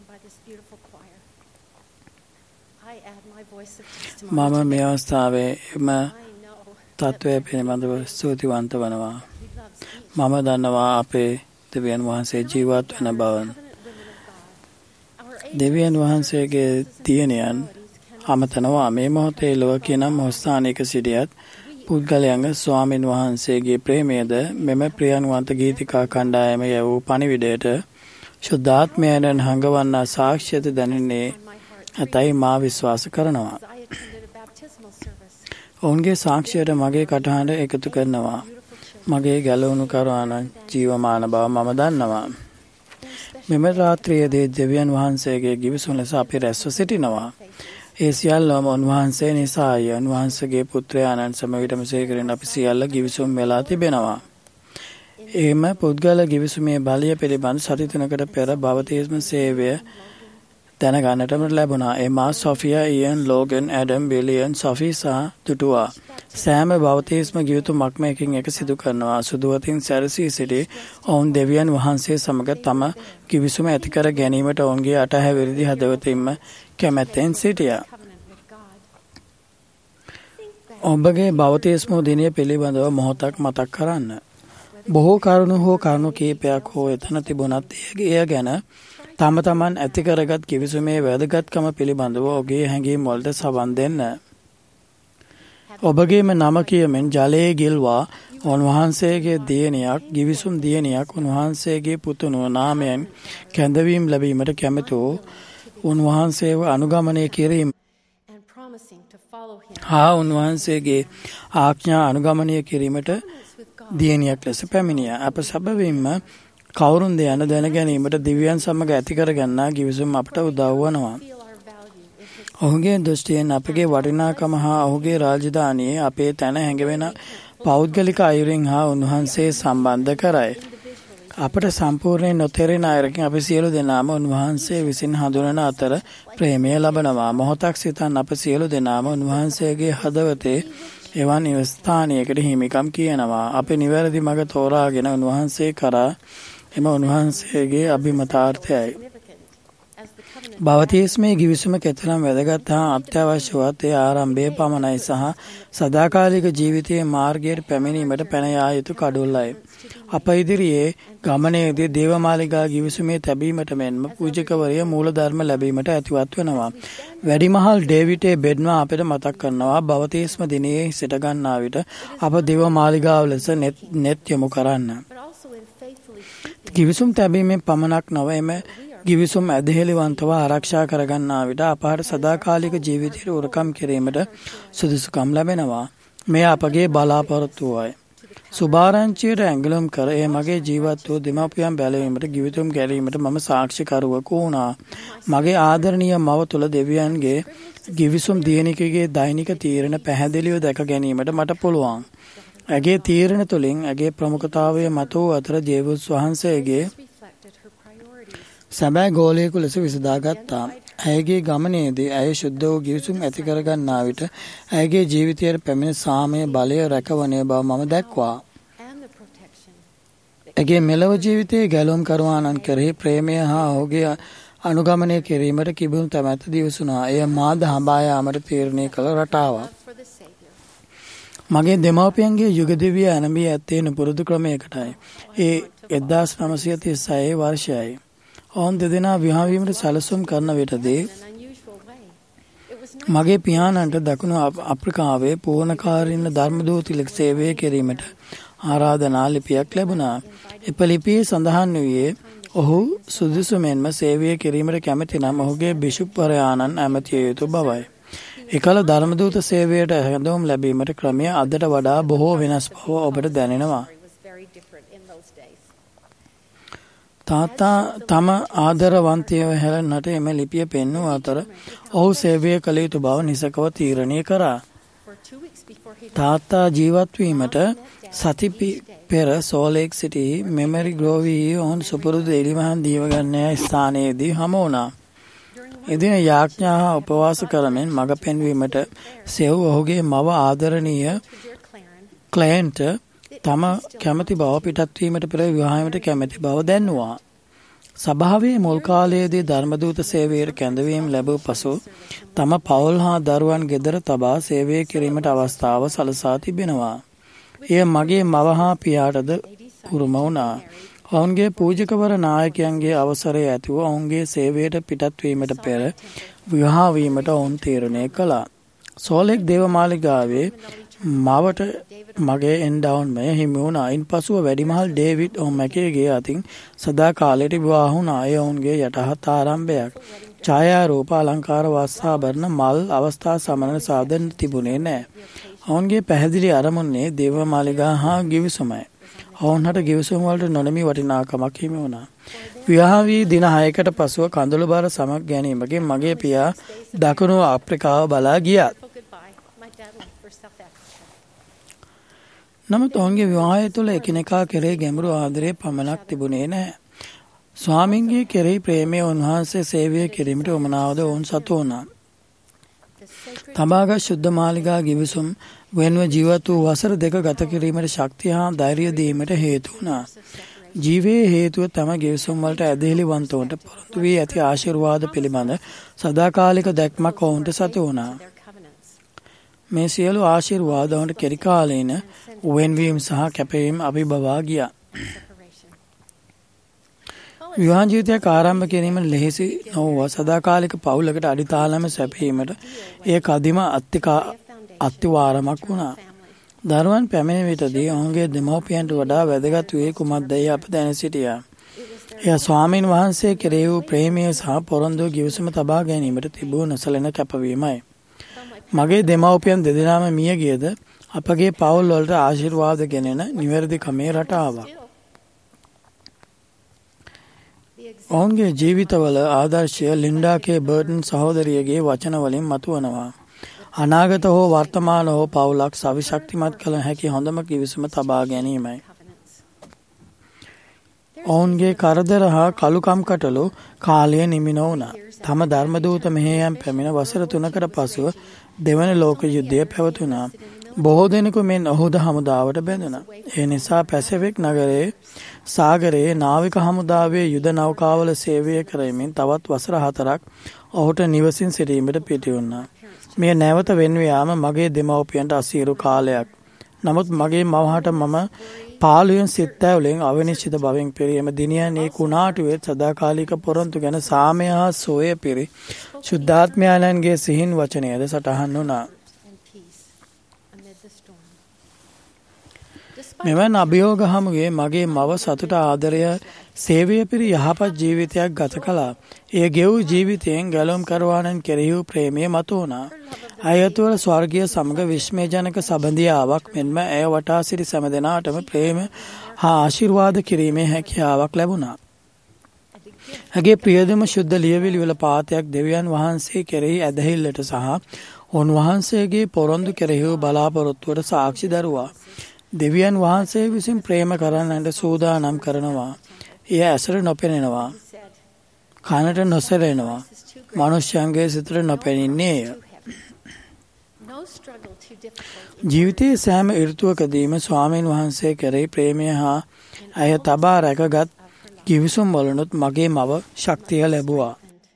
මම මේ අවස්ථාවේ එම තත්ත්වය පිළිබඳව ස්තුතිවන්ත වනවා. මම දන්නවා අපේ දෙවියන් වහන්සේ ජීවත් වෙන බව. දෙවියන් වහන්සේගේ දියණියන් අමතනවා මේ මොහොතේ ලෝකේ නම් ස්ථානික සිටියත් පුද්ගලයන්ගේ ස්වාමින් වහන්සේගේ ප්‍රේමයද මෙම ප්‍රියන්වන්ත ගීතිකා කණ්ඩායම යවූ පණිවිඩයට ශුද්ධාත්මයෙන් හංගවන්න සාක්ෂියද දැනෙන්නේ ඇතැයි මා විශ්වාස කරනවා. ඔවුන්ගේ සාක්ෂියට මගේ කටහඬ එකතු කරනවා. මගේ ගැලවුණු කරවන ජීවමාන බව මම දන්නවා. මෙම රාත්‍රියේදී දෙවියන් වහන්සේගේ ගිවිසුම් ලෙස අපි රැස්ව සිටිනවා. ඒ සියල්ලම උන්වහන්සේ නිසාය. උන්වහන්සේගේ පුත්‍රයාණන් සමවිතම සේකරෙන් අපි සියල්ල ගිවිසුම් වෙලා තිබෙනවා. එම පුද්ගල ගිවිසුමේ බලය පිළිබඳ සති තුනකට පෙර බවතිස්ම සේවය දැනගන්නටම ලැබුණා. Emma Sophia, Ian, Logan, Adam, බිලියන්, සොෆී සහ තුටුවා සෑම බවතිස්ම ගිවිතුමක්ම එකින් එක සිදු කරනවා. සුදුවතින් සැරසී සිටි ඔවුන් දෙවියන් වහන්සේ සමග තම ගිවිසුම ඇති කර ගැනීමට ඔවුන්ගේ අටහැවිරිදි හදවතින්ම කැමැත්තෙන් සිටියා. ඔබගේ බවතිස්ම දිනය පිළිබඳව මොහොතක් මතක් කරන්න. බොහෝ කරුණු හෝ කරුණු කීපයක් හෝ එතන තිබුණත් එය ගැන තම තමන් ඇති කරගත් කිවිසුමේ වැදගත්කම පිළිබඳව ඔබගේ හැඟීම් වලට සවන් දෙන්න. ඔබගේම නම කියමින් ජලයේ ගිල්වා උන්වහන්සේගේ දියණියක්, ගිවිසුම් දියණියක් උන්වහන්සේගේ පුතුණු නාමයෙන් කැඳවීම ලැබීමට කැමැති වූ උන්වහන්සේව අනුගමනය කිරීම හා උන්වහන්සේගේ ආඥා අනුගමනය කිරීමට දියණියක් ලෙස පැමිණියා. අප සැබවින්ම කවුරුන්ද යන දැන ගැනීමට දිව්‍යයන් සමග ඇති කරගන්නා ගිවිසුම් අපට උදව් වනවා. ඔහුගේ දෘෂ්ටියෙන් අපගේ වටිනාකම හා ඔහුගේ රාජධානියේ අපේ තැන හැඟවෙන පෞද්ගලික අයුරින් හා උන්වහන්සේ සම්බන්ධ කරයි. අපට සම්පූර්ණයෙන් නොතෙරෙන අයරකින් අපි සියලු දෙනාම උන්වහන්සේ විසින් හඳුනන අතර ප්‍රේමය ලබනවා. මොහොතක් සිතන් අප සියලු දෙනාම උන්වහන්සේගේ හදවතේ එවන් ස්ථානයකට හිමිකම් කියනවා. අපි නිවැරදි මඟ තෝරාගෙන උන්වහන්සේ කරා එම උන්වහන්සේගේ අභිමතාර්ථයයි. බවතිස්මේ ගිවිසුම කෙතරම් වැදගත් හා අත්‍යවශ්‍යවත් ඒ ආරම්භයේ පමණයි සහ සදාකාලික ජීවිතයේ මාර්ගයට පැමිණීමට පැන යා යුතු කඩුල්ලයි. අප ඉදිරියේ ගමනේදී දේවමාලිගා ගිවිසුමේ තැබීමට මෙන්ම පූජකවරිය මූලධර්ම ලැබීමට ඇතිවත් වෙනවා. වැඩිමහල් ඩේවිඩ් බෙඩ්මා අපට මතක් කරනවා බවතිස්ම දිනයේ සිට ගන්නා විට අප දේවමාලිගාව ලෙස නෙත්, නෙත් යොමු කරන්න. ගිවිසුම් තැබීමෙන් පමණක් නොව එම ගිවිසුම් ඇදහිලිවන්තව ආරක්ෂා කරගන්නා විට අපහට සදාකාලික ජීවිතයට උරකම් කිරීමට සුදුසුකම් ලැබෙනවා. මේ අපගේ බලාපොරොත්තුවයි. සුභාරංචියට ඇඟලුම් කර ඒ මගේ ජීවත් වූ දෙමාපියන් බැලවීමට ගිවිතුම් ගැනීමට මම සාක්ෂිකරුවෙකු වුණා. මගේ ආදරණීය මව තුළ දෙවියන්ගේ ගිවිසුම් දියණියකගේ දෛනික තීරණ පැහැදිලිව දැක ගැනීමට මට පුළුවන්. ඇගේ තීරණ තුළින් ඇගේ ප්‍රමුඛතාවය මත වූ අතර ජේසුස් වහන්සේගේ සැබෑ ගෝලයෙකු ලෙස විසඳාගත්තා. ඇයගේ ගමනේදී ඇය ශුද්ධ වූ ගිවිසුම් ඇති කරගන්නා විට ඇයගේ ජීවිතයට පැමිණ සාමය බලය රැකවනේ බව මම දැක්වා. ඇගේ මෙලොව ජීවිතයේ ගැලුම් කරවානන් කෙරෙහි ප්‍රේමය හා ඔහුගේ අනුගමනය කිරීමට කිබුණු තැමැත්ත දිවසුනා. එය මාද හඹා යාමට තීරණය කළ රටාවක්. මගේ දෙමව්පියන්ගේ යුගදිවිය ඇනඹී ඇත්තේ නුපුරුදු ක්‍රමයකටයි. ඒ එක්දාස් නවසිය තිස් හය වර්ෂයයි. ඔවුන් දෙදෙනා විවාහ වීමට සැලසුම් කරන විටදී මගේ පියාණන්ට දකුණු අප්‍රිකාවේ පූර්ණකාරීන ධර්මදූතිලක සේවය කිරීමට ආරාධනා ලිපියක් ලැබුණා. එප ලිපියේ සඳහන් වූයේ ඔහු සුදුසු මෙන්ම සේවය කිරීමට කැමති නම් ඔහුගේ බිෂුප්වරයාණන් ඇමතිය යුතු බවයි. එකල ධර්මදූත සේවයට හැඳුම් ලැබීමට ක්‍රමය අදට වඩා බොහෝ වෙනස් බව ඔබට දැනෙනවා. තාත්තා තම ආදරවන්තයව හැලන්නට එම ලිපිය පෙන්වූ අතර ඔහු සේවය කළ යුතු බව නිසකව තීරණය කරා. තාත්තා ජීවත්වීමට සති පෙර සෝලේක් සිටි මෙමරි ග්‍රෝවී ඔවුන් සුපුරුදු එලිමහන් දීවගන්නය ස්ථානයේදී හමු වුණා. එදින යාඥා හා උපවාස කරමින් මඟ පෙන්වීමට සෙව් ඔහුගේ මව ආදරණීය ක්ලයන්ට් තම කැමැති බව පිටත් වීමට පෙර විවාහයට කැමැති බව දැන්වුවා. සභාවේ මුල් කාලයේදී ධර්මදූත සේවයට කැඳවීම ලැබූ පසු තම පවුල් හා දරුවන් ගෙදර තබා සේවය කිරීමට අවස්ථාව සලසා තිබෙනවා. එය මගේ මව හා පියාටද උරුම වුණා. ඔවුන්ගේ පූජකවර නායකයන්ගේ අවසරය ඇතිව ඔවුන්ගේ සේවයට පිටත් වීමට පෙර විවාහ වීමට ඔවුන් තීරණය කළා. සෝලෙක් දේවමාලිගාවේ මවට මගේ එන්ඩවුන්මය හිමි වුණා. ඉන්පසුව වැඩිමහල් ඩේවිඩ් ඔම්මැකේගේ අතින් සදාකාලයට විවාහ වුණා. එය ඔවුන්ගේ යටහත් ආරම්භයක්. ඡායාරූප අලංකාර වස්ත්‍රාභරණ මල් අවස්ථා සමනන සාධන තිබුණේ නැහැ. ඔවුන්ගේ පැහැදිලි අරමුණේ දේවමාලිගා හා ගිවිසුමයි. ඔවුන්ට ගිවිසුම් වලට නොනමි වටිනාකමක් හිමි වුණා. විවාහ වී දින හයකට පසුව කඳුළු බර සමක් ගැනීමකින් මගේ පියා දකුණු අප්‍රිකාව බලා ගියා. නමුත් ඔවුන්ගේ විවාහය තුළ එකිනෙකා කෙරෙහි ගැඹුරු ආදරේ පමණක් තිබුණේ නැහැ. ස්වාමින්ගේ කෙරෙහි ප්‍රේමය උන්වහන්සේ සේවය කිරීමට උවමනාවද ඔවුන් සතු වුණා. තබාගත් ශුද්ධ මාලිගා ගිවිසුම් වෙන්ව ජීවත් වූ වසර දෙක ගත කිරීමට ශක්තිය හා ධෛර්යය දීමට හේතු වුණා. ජීවයේ හේතුව තම ගිවිසුම් වලට ඇදහිලිවන්තවන්ට පොරොන්දු වී ඇති ආශිර්වාද පිළිබඳ සදාකාලික දැක්මක් ඔවුන්ට සතු වුණා. මේ සියලු ආශිර්වාද ඔවුන්ට කෙටි කාලීන වෙන්වීම සහ කැපවීම අභිබවා ගියා. විවාහ ජීවිතයක් ආරම්භ කිරීම ලෙහෙසි නොව සදාකාලික පවුලකට අඩිතාලම සැපීමට ඒ කදිම අත්තිවාරමක් වුණා. දරුවන් පැමිණි විටදී ඔවුන්ගේ දෙමව්පියන්ට වඩා වැදගත් වූයේ කුමක්දයි අප දැන සිටියා. එය ස්වාමීන් වහන්සේ කෙරෙහි වූ ප්‍රේමය සහ පොරොන්දුව ගිවිසුම තබා ගැනීමට තිබූ නොසැලෙන කැපවීමයි. මගේ දෙමව්පියන් දෙදෙනාම මිය ගියද අපගේ පවුල් වලට ආශිර්වාද ගෙනෙන නිවැරදි කමේ රටාවක්. ඔවුන්ගේ ජීවිතවල ආදර්ශය ලින්ඩා කේ බර්ටන් සහෝදරියගේ වචන වලින් මතුවනවා. අනාගත හෝ වර්තමාන හෝ පවුලක් සවිශක්තිමත් කළ හැකි හොඳම කිවිසුම තබා ගැනීමයි. ඔවුන්ගේ කරදර හා කළුකම් කටළු කාලය නිමි නොවුණා. තම ධර්මදූත මෙහෙයම් පැමිණ වසර තුනකට පසුව දෙවන ලෝක යුද්ධය පැවතුණා. බොහෝ දෙනෙකු මෙන් ඔහුද හමුදාවට බැඳුණා. ඒ නිසා පැසිෆික් නගරයේ සාගරයේ නාවික හමුදාවේ යුද නෞකාවල සේවය කරමින් තවත් වසර හතරක් ඔහුට නිවසින් සිටීමට පිටි වුණා. මේ නැවත වෙන්ව යාම මගේ දෙමව්පියන්ට අසීරු කාලයක්. නමුත් මගේ මවහට මම පාළුවෙන් සිත් ඇවුලෙන් අවිනිශ්චිත බවෙන් පිරීම දිනියන් ඒ කුණාටුවේ සදාකාලික පොරොන්දු ගැන සාමය හා සෝය පිරි ශුද්ධාත්මයාණන්ගේ සිහින් වචනයද සටහන් වුණා. මෙවන් අභියෝග හමුවේ මගේ මව සතුට ආදරය සේවය පිරි යහපත් ජීවිතයක් ගත කළා. ඒ ගෙවූ ජීවිතයෙන් ගැලුම් කරවානන් කෙරෙහි වූ ප්‍රේමය මතු වුණා. අයතුවල ස්වර්ගීය සමග විශ්මයජනක සබඳියාවක් මෙන්ම ඇය වටා සිටි සෑම දෙනාටම ප්‍රේම හා ආශිර්වාද කිරීමේ හැකියාවක් ලැබුණා. ඇගේ ප්‍රියදම ශුද්ධ ලියවිලි වල පාතයක් දෙවියන් වහන්සේ කෙරෙහි ඇදහිල්ලට සහ උන්වහන්සේගේ පොරොන්දු කෙරෙහි වූ බලාපොරොත්තුවට සාක්ෂි දරුවා. දෙවියන් වහන්සේ විසින් ප්‍රේම කරන්නට සූදානම් කරනවා. එය ඇසට නොපෙනෙනවා. කනට නොසැලෙනවා. මනුෂ්‍යයන්ගේ සිතට නොපෙනෙන්නේය. ජීවිතයේ සෑම ඍතුවකදීම ස්වාමීන් වහන්සේ කෙරෙහි ප්‍රේමය හා ඇය තබා රැකගත් කිවිසුම් වලනුත් මගේ මව ශක්තිය ලැබුවා.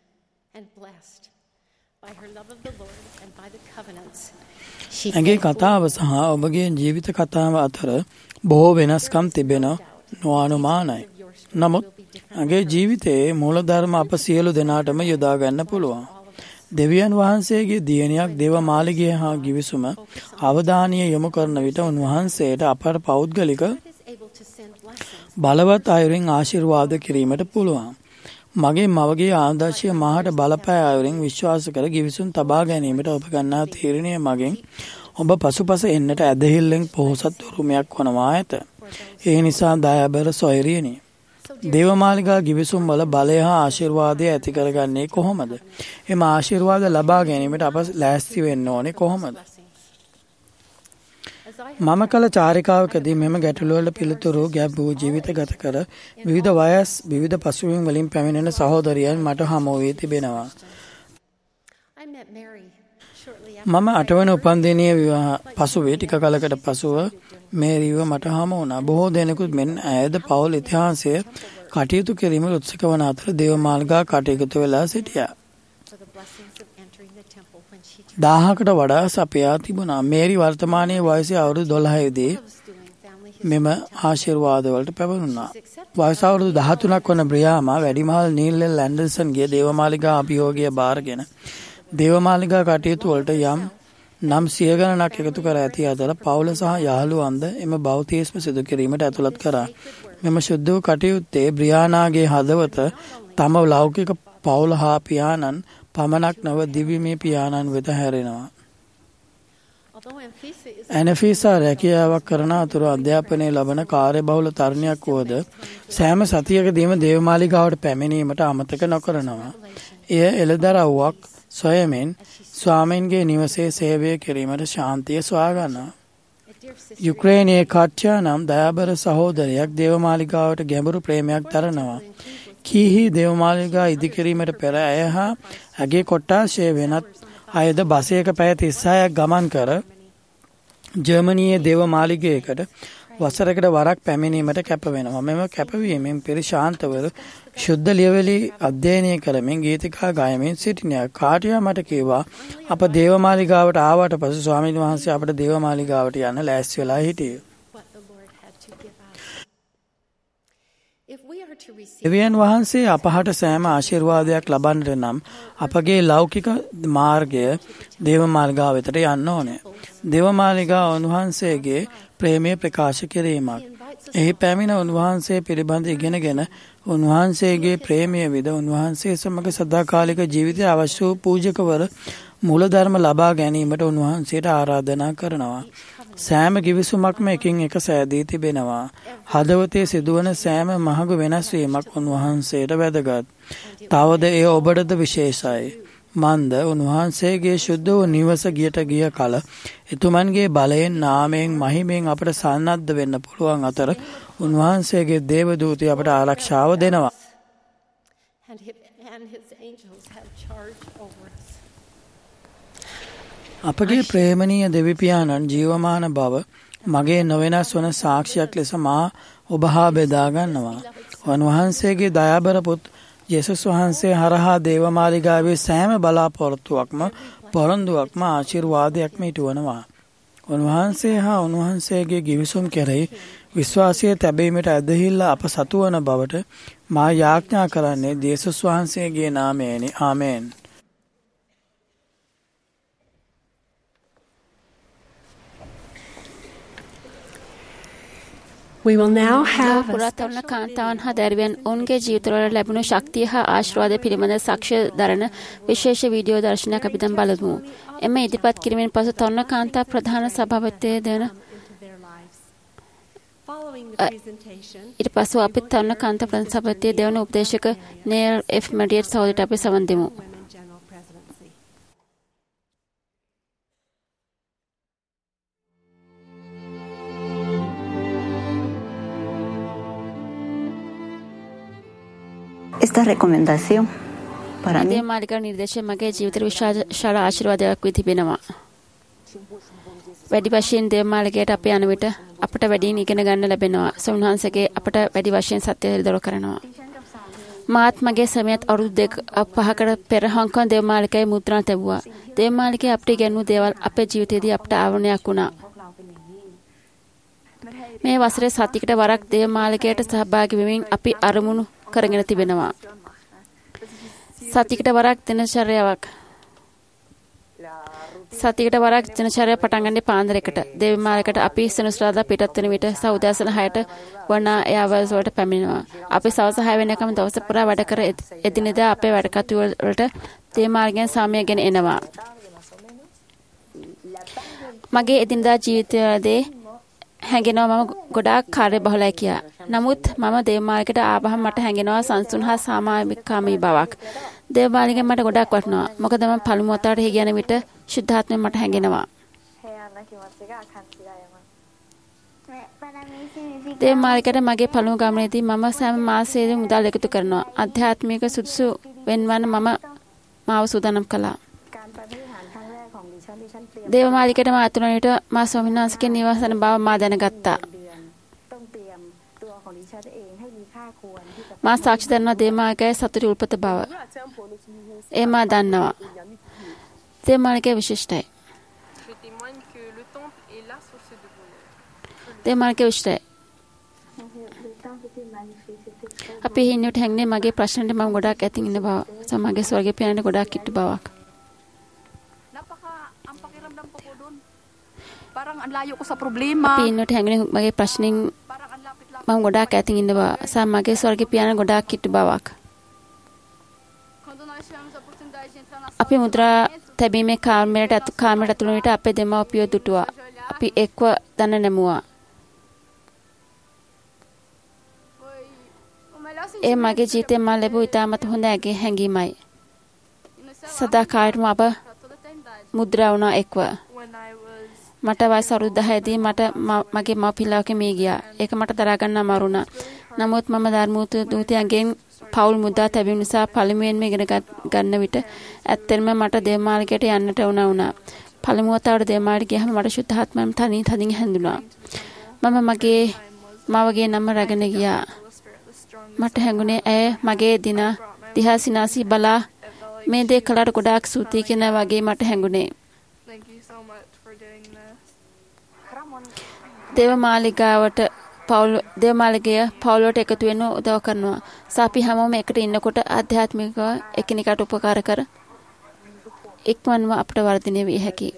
ඇගේ කතාව සහ ඔබගේ ජීවිත කතාව අතර බොහෝ වෙනස්කම් තිබෙන නොඅනුමානයි. නමුත් ඇගේ ජීවිතයේ මූලධර්ම අප සියලු දෙනාටම යොදා ගන්න පුළුවන්. දෙවියන් වහන්සේගේ දියණියක් දේවමාලිගය හා ගිවිසුම අවධානය යොමු කරන විට උන්වහන්සේට අපට පෞද්ගලික බලවත් අයුරින් ආශිර්වාද කිරීමට පුළුවන්. මගේ මවගේ ආදර්ශය මාහට බලපෑ අයුරින් විශ්වාස කර ගිවිසුම් තබා ගැනීමට ඔබ ගන්නා තීරණය මගින් ඔබ පසුපස එන්නට ඇදහිල්ලෙන් පොහොසත් උරුමයක් වනවා ඇත. ඒ නිසා දයාබර සොයරියනි. දේවමාලිගා ගිවිසුම් වල බලය හා ආශිර්වාදය ඇති කරගන්නේ කොහොමද? එම ආශිර්වාද ලබා ගැනීමට අප ලෑස්ති වෙන්න ඕනේ කොහොමද? මම කල චාරිකාවකදී මෙම ගැටලුවල පිළිතුරු ගැබ්වූ ජීවිත ගත කර විවිධ වයස් විවිධ පසුබිම් වලින් පැමිණෙන සහෝදරයන් මට හමු වී තිබෙනවා. මම අටවන උපන්දිනයේ විවාහ පසුවේ ටික කලකට පසුව මේරීව මට හමු වුණා. බොහෝ දෙනෙකුත් මෙන් ඇයද පවුල් ඉතිහාසය කටයුතු කිරීමට උත්සුක වන අතර දේවමාලිගා කටයුතු වෙලා සිටියා. දහයකට වඩා සපයා තිබුණා. මේරි වර්තමානයේ වයසේ අවුරුදු දොළහේදී මෙම ආශිර්වාදවලට පැමිණුණා. වයස අවුරුදු දහතුනක් වන බ්‍රියාමා වැඩිමහල් නීල් එල් ඇන්ඩර්සන්ගේ දේවමාලිගා අභියෝගය බාරගෙන දේවමාලිගා කටයුතු වලට යම් නම් සිය ගණනක් එකතු කර ඇති අතර පවුල සහ යහළුවන්ද එම බෞතිස්ම සිදු කිරීමට ඇතුළත් කරා. මෙම ශුද්ධ වූ කටයුත්තේ බ්‍රියානාගේ හදවත තම ලෞකික පවුල හා පියාණන් පමණක් නොව දිව්‍යමය පියාණන් වෙත හැරෙනවා. ඇනෆීසා රැකියාවක් කරන අතුරු අධ්‍යාපනය ලබන කාර්යබහුල තරුණියක් වුවද සෑම සතියකදීම දේවමාලිගාවට පැමිණීමට අමතක නොකරනවා. එය එළදරව්වක් සොයමින් ස්වාමීන්ගේ නිවසේ සේවය කිරීමට ශාන්තිය සොයා ගන්නවා. යුක්‍රේනයේ කට්‍යා නම් දයාබර සහෝදරයක් දේවමාලිගාවට ගැඹුරු ප්‍රේමයක් දරනවා. කීහි දේවමාලිගා ඉදිකිරීමට පෙර ඇය හා ඇගේ කොට්ටාශය වෙනත් අයද බසයක පැය තිස්හයක් ගමන් කර ජර්මනීයේ දේවමාලිගයකට වසරකට වරක් පැමිණීමට කැප වෙනවා. මෙම කැපවීමෙන් පිරි ශාන්තවරු ශුද්ධ ලියවැලි අධ්‍යයනය කරමින් ගීතිකා ගයමින් සිටිනවා. කාටියා මට කිව්වා අප දේවමාලිගාවට ආවට පසු ස්වාමීන් වහන්සේ අපට දේවමාලිගාවට යන්න ලෑස්ති වෙලා හිටියේ. දෙවියන් වහන්සේ අපහට සෑම ආශිර්වාදයක් ලබන්නට නම් අපගේ ලෞකික මාර්ගය දේවමාලිගාව වෙතට යන්න ඕනේ. දේවමාලිගා උන්වහන්සේගේ ප්‍රේමය ප්‍රකාශ කිරීමක්. එහි පැමිණ උන්වහන්සේ පිළිබඳ ඉගෙනගෙන උන්වහන්සේගේ ප්‍රේමය විද උන්වහන්සේ සමග සදාකාලික ජීවිතය අවශ්‍ය වූ පූජකවර මූලධර්ම ලබා ගැනීමට උන්වහන්සේට ආරාධනා කරනවා. සෑම කිවිසුමක්ම එකින් එක සෑදී තිබෙනවා. හදවතේ සිදුවන සෑම මහඟු වෙනස් වීමක් උන්වහන්සේට වැදගත්. තවද එය ඔබටද විශේෂයි. මන්ද උන්වහන්සේගේ ශුද්ධ වූ නිවස ගියට ගිය කල එතුමන්ගේ බලයෙන් නාමයෙන් මහිමයෙන් අපට සන්නද්ධ වෙන්න පුළුවන් අතර උන්වහන්සේගේ දේවදූතය අපට ආරක්ෂාව දෙනවා. අපගේ ප්‍රේමණීය දෙවිපියාණන් ජීවමාන බව මගේ නොවෙනස් වන සාක්ෂියක් ලෙස මා ඔබ හා බෙදා ගන්නවා. උන්වහන්සේගේ දයාබර පුත් යේසුස් වහන්සේ හරහා දේවමාලිගාවේ සෑම බලාපොරොත්තුවක්ම පොරොන්දුවක්ම ආශිර්වාදයක්ම ඉටුවනවා. උන්වහන්සේ හා උන්වහන්සේගේ ගිවිසුම් කෙරෙහි විශ්වාසය තැබීමට ඇදහිල්ල අප සතුවන බවට මා යාඥා කරන්නේ යේසුස් වහන්සේගේ නාමයෙනි. ආමේන්. We will now have පුරාතන කාන්තාවන් හා දැරියන් ඔවුන්ගේ ජීවිතවල ලැබුණු ශක්තිය හා ආශිර්වාද පිළිබඳ සාක්ෂි දරන විශේෂ වීඩියෝ දර්ශනයක් අපි දැන් බලමු. එම ඉදිරිපත් කිරීමෙන් පසු තරුණ කාන්තා ප්‍රධාන සභාපතිය දෙන ඊට පසු අපි තරුණ කාන්තා ප්‍රධාන සභාපතිය දෙවන උපදේශක නේල් එෆ් මැඩියට් සහෝදරට අපි සවන් දෙමු. Esta recomendación para mí දේවමාලිගා නිර්දේශය මගේ ජීවිතේ විශාල ආශිර්වාදයක් වී තිබෙනවා. වැඩි වශයෙන් දේවමාලිගයට අපි යන විට අපට වැඩියෙන් ඉගෙන ගන්න ලැබෙනවා. සෝන්හන්සේගේ අපට වැඩි වශයෙන් සත්‍ය දරව කරනවා. මාත් මගේ සමයත් අවුරුදු දෙක පහකට පෙර හොංකොං දේවමාලිගයේ මුද්‍රණ ලැබුවා. දේවමාලිගයේ අපට ඉගෙනු දේවල් අපේ ජීවිතයේදී අපට ආවරණයක් වුණා. මේ වසරේ සතියකට වරක් දේවමාලිගයට සහභාගී වෙමින් අපි අරමුණු කරගෙන තිබෙනවා. සතියකට වරක් දිනචර්යාවක් සතියකට වරක් දිනචර්යාව පටන් ගන්නේ පාන්දර එකට. දේවමාලිගයට අපි සෙනසුරාදා පිටත් වෙන විට සෞදාසන හයට වන එයාවස් වලට පැමිණෙනවා. අපි සවස් හය වෙනකම් දවස පුරා වැඩ කර එදිනෙදා අපේ වැඩ කටයුතු වලට දේවමාලිගයෙන් සාමයගෙන එනවා. මගේ එදිනෙදා ජීවිතයේදී හැඟෙනවා මම ගොඩාක් කාර්යබහුලයි කියලා. නමුත් මම දේවමාලිගයට ආවහම මට හැඟෙනවා සංසුන් හා සාමාජිකකාමී බවක්. දේවමාලිගයෙන් මට ගොඩාක් වටිනවා. මොකද මම පළමු වතාවට හි යන විට ශුද්ධාත්මය මට හැඟෙනවා. දේවමාලිගයට මගේ පළමු ගමනේදී මම සෑම මාසෙකදී මුදල් එකතු කරනවා. ආධ්‍යාත්මික සුදුසු වෙනවන මම මාව සූදානම් කළා. දේවමාලිකට මා ඇතුළු විට මා ස්වාමීන් වහන්සේගේ නිවාසන බව මා දැනගත්තා. මා සාක්ෂි දන්නවා දේවමාලිකයේ සතුටු උල්පත බව. ඒ මා දන්නවා. දේවමාලිකය විශිෂ්ටයි. දේවමාලිකය විශිෂ්ටයි. අපි හින්නට හැංගනේ මගේ ප්‍රශ්නෙට මම ගොඩාක් ඇතින් ඉන්න බව. සමගගේ ස්වර්ගයේ පියාණන් ගොඩාක් කිට්ටු බවක්. Parang ang layo ko sa problema. අපි හින්නට හැංගනේ මගේ ප්‍රශ්نين මම ගොඩාක් ඇතින් ඉන්න බව. සමගගේ ස්වර්ගයේ පියාණන් ගොඩාක් කිට්ටු බවක්. අපි මුද්‍රා තැබීමේ කාමරයට අතු කාමරයට ඇතුළු විට අපේ දෙමව්පියෝ දුටුවා. අපි එක්ව දන නැමුවා. ඒ මගේ ජීවිතේ මා ලැබූ ඉතාමත් හොඳ ඇගේ හැඟීමයි. සදාකාලෙටම අප මුද්‍රා වුණා එක්ව. මට වයස අවුරුදු දහයදී මට මගේ මව්පියලාවක මේ ගියා. ඒක මට දරා ගන්න අමාරු වුණා. නමුත් මම ධර්මූත දූතයන්ගෙන් පෞල් මුද්‍රා තැබීම නිසා පළමුවෙන්ම ඉගෙන ගන්න විට ඇත්තටම මට දේවමාලිකයට යන්නට වුණා වුණා. පළමු වතාවට දේවමාලිකට ගියහම මට ශුද්ධාත්මයන් තනින් තනින් හැඳුණා. මම මගේ මවගේ නම රැගෙන ගියා. මට හැඟුණේ ඇය මගේ දින දිහා සිනාසී බලා මේ දේ කළාට ගොඩාක් සූතියි කියන වගේ මට හැඟුණේ. දේවමාලිකාවට පෞල් දේවමාලිකය පෞලට එකතු වෙන්න උදව් කරනවා. සාපි හැමෝම එකට ඉන්නකොට ආධ්‍යාත්මිකව එකිනෙකාට උපකාර කර ඉක්මනම අපට වර්ධනය විය හැකියි.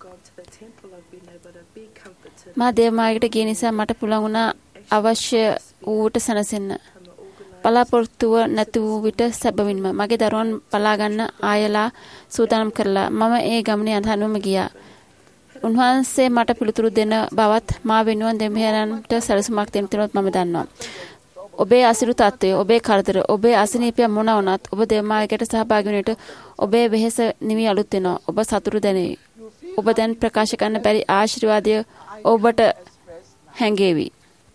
මා දේවමාලිකට ගිය නිසා මට පුළුවන් වුණා අවශ්‍ය වූට සැනසෙන්න. බලාපොරොත්තුව නැති වූ විට සැබවින්ම මගේ දරුවන් බලා ගන්න ආයලා සූදානම් කරලා මම ඒ ගමනේ අඳහනුවම ගියා. උන්වහන්සේ මට පිළිතුරු දෙන බවත් මා වෙනුවෙන් දෙවියන්ට සැලසුමක් දෙන්න තුනත් මම දන්නවා. ඔබේ අසිරු තත්ත්වය, ඔබේ කරදර, ඔබේ අසනීපය මොන වුණත් ඔබ දේවමාලිකයට සහභාගී වෙනට ඔබේ වෙහෙස නිවි අලුත් වෙනවා. ඔබ සතුටු දැනේ. ඔබ දැන් ප්‍රකාශ කරන්න බැරි ආශිර්වාදය ඔබට හැඟේවි.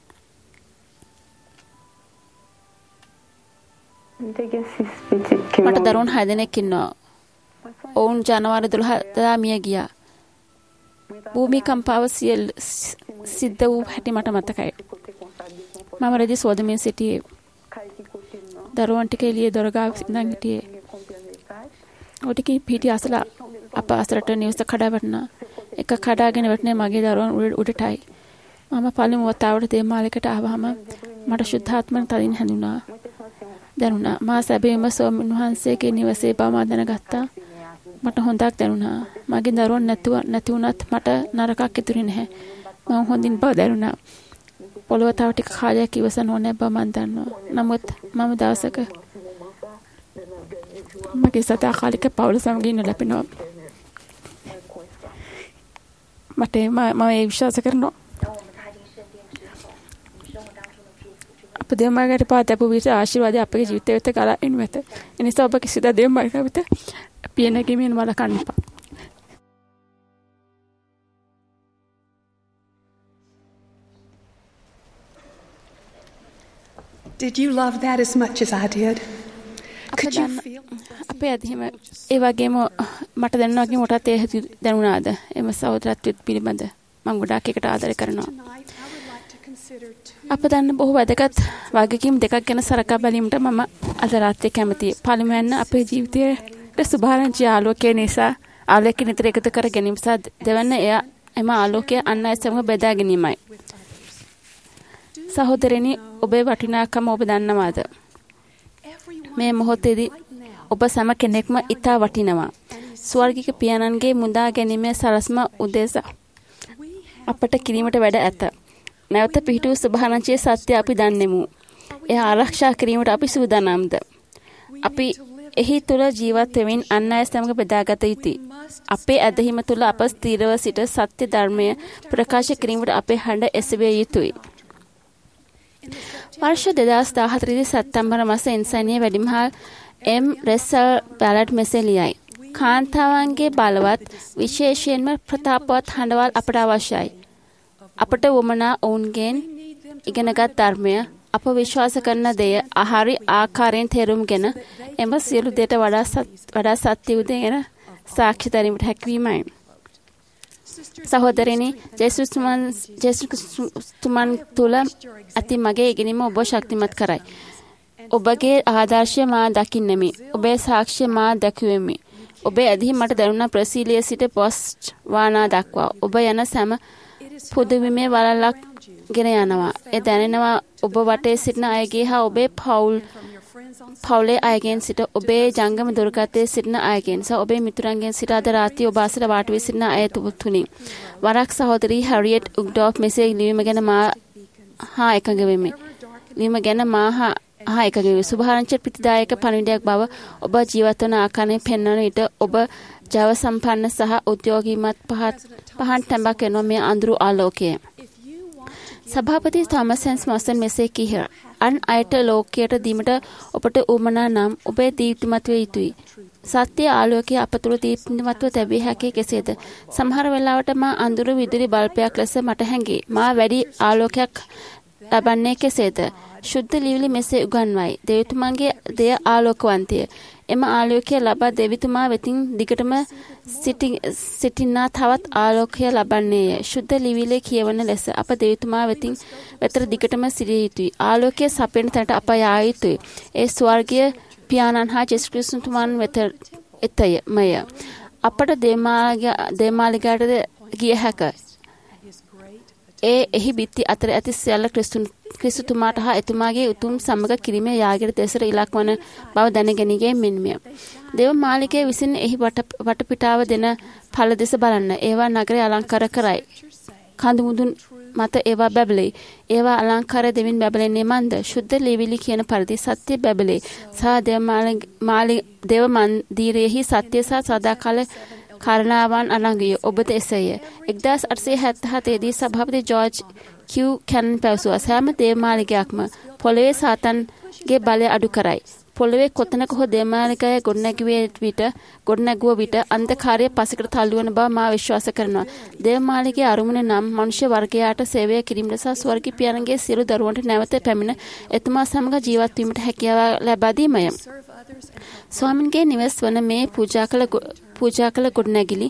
මට දරුවන් හය දෙනෙක් ඉන්නවා. ඔවුන් ජනවාරි දොළහ දා මිය ගියා. භූමිකම්පාව සිද්ධ වූ හැටි මට මතකයි. මම රජි සෝදමින් සිටියේ. දරුවන් ටික එළියේ දොර ගාව ඉඳන් හිටියේ. ඔටිකේ පිටි අසලා අප අසලට නිවස කඩා වැටුණා. එක කඩාගෙන වැටුනේ මගේ දරුවන් උඩටයි. මම පළමු වතාවට දේවමාලිකට ආවම මට ශුද්ධාත්මයන් තදින් හැඳුණා. දැනුණා. මා සැබවින්ම ස්වාමීන් වහන්සේගේ නිවසේ බව මා දැනගත්තා. මට හොඳක් දැනුණා. මගේ දරුවන් නැතුව නැති වුණත් මට නරකක් ඉතුරු නැහැ. මම හොඳින් බව දැනුණා. පොළොව තව ටික කාලයක් ඉවසන්න ඕනේ බව මම දන්නවා. නමුත් මම දවසක මගේ සදාකාලික පෞල සමග ඉන්න ලැබෙනවා. මට මම ඒ විශ්වාස කරනවා. දේවමාලිකට පාදපු විට ආශිර්වාදය අපගේ ජීවිතය වෙත ගලා එනු ඇත. එනිසා ඔබ කිසිදා දේවමාලිකාව වෙත පිය නැගීමෙන් වළකන්න එපා. Did you love that as much as I did? Could you feel අපේ අධිම ඒ වගේම මට දැනුණා වගේ මොකටද ඒ දැනුණාද? එම සහෝදරත්වයට පිළිබඳ මම ගොඩාක් එකට ආදරය කරනවා. අප දන්න බොහෝ වැදගත් වගකීම් දෙකක් ගැන සලකා බැලීමට මම අද රාත්‍රියේ කැමතියි. පළමුවෙන් අපේ ජීවිතයේ සුභාරංචි ආලෝකය නිසා ආලෝකය නිතර එකතු කර ගැනීම සහ දෙවැන්න එය එම ආලෝකය අන් අය සමග බෙදා ගැනීමයි. සහෝදරයනි, ඔබේ වටිනාකම ඔබ දන්නවාද? මේ මොහොතේදී ඔබ සෑම කෙනෙක්ම ඉතා වටිනවා. ස්වර්ගික පියාණන්ගේ මුදා ගැනීමේ සලස්ම උදෙසා අපට කිරීමට වැඩ ඇත. නැවත පිහිටු සුභාරංචියේ සත්‍ය අපි දන්නෙමු. එය ආරක්ෂා කිරීමට අපි සූදානම්ද? අපි එහි තුල ජීවත් වෙමින් අන් අය සමග බෙදාගත යුතුයි. අපේ ඇදහිම තුල අප ස්ථිරව සිට සත්‍ය ධර්මය ප්‍රකාශ කිරීමට අපේ හඬ එසවිය යුතුයි. වර්ෂ දෙදහස් දහහතර දී සැප්තැම්බර් මාස ඉන්සානිය වැඩිමහල් එම් රෙස්සල් බැලට් මෙසේ ලියයි. කාන්තාවන්ගේ බලවත් විශේෂයෙන්ම ප්‍රතාපවත් හඬවල් අපට අවශ්‍යයි. අපට වමනා ඔවුන්ගෙන් ඉගෙනගත් ධර්මය අප විශ්වාස කරන දෙය ආහාරි ආකාරයෙන් තේරුම්ගෙන එම සියලු දේට වඩා වඩා සත්‍ය උදේන සාක්ෂි දරීමට හැකියවීමයි. සහෝදරයනි, ජේසුස් තුමන් තුල ඇති මගේ ඉගෙනීම ඔබ ශක්තිමත් කරයි. ඔබගේ ආදර්ශය මා දකින්නෙමි. ඔබේ සාක්ෂිය මා දැකුවෙමි. ඔබේ ඇදහි මට දැනුණ ප්‍රසීලිය සිට පොස්ට් වානා දක්වා ඔබ යන සෑම පුදුමේ වලලක් ගෙන යනවා. ඒ දැනෙනවා ඔබ වටේ සිටින අයගේ හා ඔබේ පවුල් පවුලේ අයගෙන් සිට ඔබේ ජංගම දුර්ගතයේ සිටින අයගෙන් සහ ඔබේ මිතුරන්ගෙන් සිට අද රාත්‍රී ඔබ අසල වාට වී සිටින අය තුනි. වරක් සහෝදරී හැරියට් උග්ඩොෆ් මෙසේ ලිවීම ගැන මා හා එකඟ වෙමි. ලිවීම ගැන මා හා හා එකඟ වෙමි. සුභාරංචි ප්‍රතිදායක පණිවිඩයක් බව ඔබ ජීවත් වන ආකාරය පෙන්වන විට ඔබ ජව සම්පන්න සහ උද්‍යෝගීමත් පහත් පහන් තැඹක් වෙනවා මේ අඳුරු ආලෝකය. සභාපති තෝමස් හෙන්ස් මොසන් මෙසේ කීහ. අන් අයට ලෝකයට දීමට ඔබට උවමනා නම් ඔබේ දීප්තිමත් වේ යුතුයි. සත්‍ය ආලෝකය අපතුරු දීප්තිමත්ව තැබිය හැකි කෙසේද? සමහර වෙලාවට මා අඳුරු විදුලි බල්බයක් ලෙස මට හැඟේ. මා වැඩි ආලෝකයක් ලබන්නේ කෙසේද? ශුද්ධ ලිවිලි මෙසේ උගන්වයි. දෙවිතුමාගේ දෙය ආලෝකවන්තය. එම ආලෝකය ලබා දෙවිතුමා වෙතින් දිගටම සිටිනා තවත් ආලෝකය ලබන්නේය. ශුද්ධ ලිවිලි කියවන ලෙස අප දෙවිතුමා වෙතින් වෙතර දිගටම සිටිය යුතුයි. ආලෝකය සපයන තැනට අප යා යුතුයි. ඒ ස්වර්ගීය පියාණන් හා ජේසුස් ක්‍රිස්තුතුමන් වෙත එතයමය. අපට දේමාලිගාට ගිය හැක. ඒ එහි බිත්ති අතර ඇති සියල්ල ක්‍රිස්තුතුමාට හා එතුමාගේ උතුම් සමග කිරීමේ යාගයට දෙසර ඉලක්ක වන බව දැනගැනීමේ මෙන්මය. දේව මාලිගය විසින් එහි වටපිටාව දෙන ඵල දෙස බලන්න. ඒවා නගරය අලංකාර කරයි. කඳු මුදුන් මත ඒවා බැබලෙයි. ඒවා අලංකාර දෙමින් බැබලෙන්නේ මන්ද? ශුද්ධ ලිවිලි කියන පරිදි සත්‍ය බැබලෙයි. සහ දේව මන්දිරයෙහි සත්‍ය සහ සදාකාල කාරණාවන් අලංගිය. ඔබද එසේය. එක්දාස් අටසිය හැත්තෑ දී සභාපති ජෝර්ජ් කියු කැනන් පැවසුවා සෑම දේවමාලිගයක්ම පොළවේ සාතන්ගේ බලය අඩු කරයි. පොළවේ කොතනක හෝ දේවමාලිගය ගොඩනැගුවේ විට ගොඩනැගුව විට අන්ධකාරය පසෙකට තල්ලු වන බව මා විශ්වාස කරනවා. දේවමාලිගයේ අරුමුණ නම් මනුෂ්‍ය වර්ගයාට සේවය කිරීමට සහ ස්වර්ගීය පියාණන්ගේ සියලු දරුවන්ට නැවත පැමිණ එතුමා සමග ජීවත් වීමට හැකියාව ලබා දීමය. ස්වාමින්ගේ නිවෙස් වන මේ පූජා කළ පූජා කළ ගොඩනැගිලි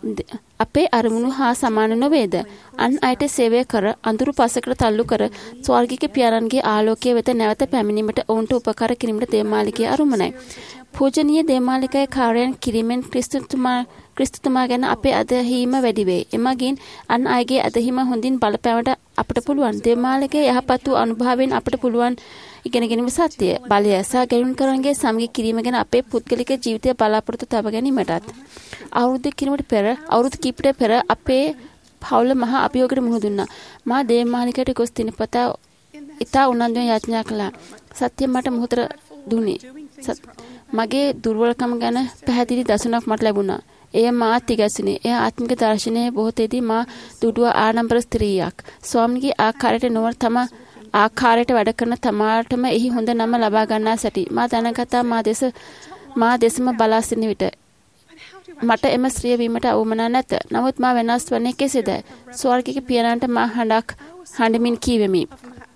අපේ අරමුණු හා සමාන නොවේද? අන් අයට සේවය කර අඳුරු පසකට තල්ලු කර ස්වර්ගීය පියාණන්ගේ ආලෝකය වෙත නැවත පැමිණීමට ඔවුන්ට උපකාර කිරීමට දේවමාලිගයේ අරමුණයි. පූජනීය දේවමාලිගයේ කාර්යයන් කිරීමෙන් ක්‍රිස්තුතුමා ක්‍රිස්තුතුමා ගැන අපේ අදහිම වැඩි වේ. එමගින් අන් අයගේ අදහිම හොඳින් බලපෑමට අපට පුළුවන්. දේවමාලිගයේ යහපත් වූ අනුභවයෙන් අපට පුළුවන් ඉගෙන ගැනීම සත්‍ය බලය සහ ගැනුම් කරනගේ සමගි කිරීම ගැන අපේ පුද්ගලික ජීවිතය බලාපොරොත්තු තබ ගැනීමටත් අවුරුදු කිරීමට පෙර අවුරුදු කිහිපයකට පෙර අපේ පවුල මහා අභියෝගයට මුහුණ දුන්නා. මා දේවමාලිගයට ගොස් දිනපතා ඉතා උනන්දුවෙන් යාඥා කළා. සත්‍ය මට මොහොතට දුන්නේ. මගේ දුර්වලකම ගැන පැහැදිලි දසුනක් මට ලැබුණා. එය මා තිගැසුනේ. එය ආත්මික දර්ශනයේ බොහෝතේදී මා දුඩුව ආඩම්බර ස්ත්‍රියක්. ස්වාමීන්ගේ ආකාරයට නොවන තම ආකාරයට වැඩ කරන තමාටම එහි හොඳ නම ලබා ගන්නා සැටි. මා දැනගතා මා දෙස මා දෙසම බලා සිටින විට මට එම ස්ත්‍රිය වීමට අවමනා නැත. නමුත් මා වෙනස් වන්නේ කෙසේද? ස්වර්ගීය පියාණන්ට මා හඬක් හඬමින් කීවෙමි.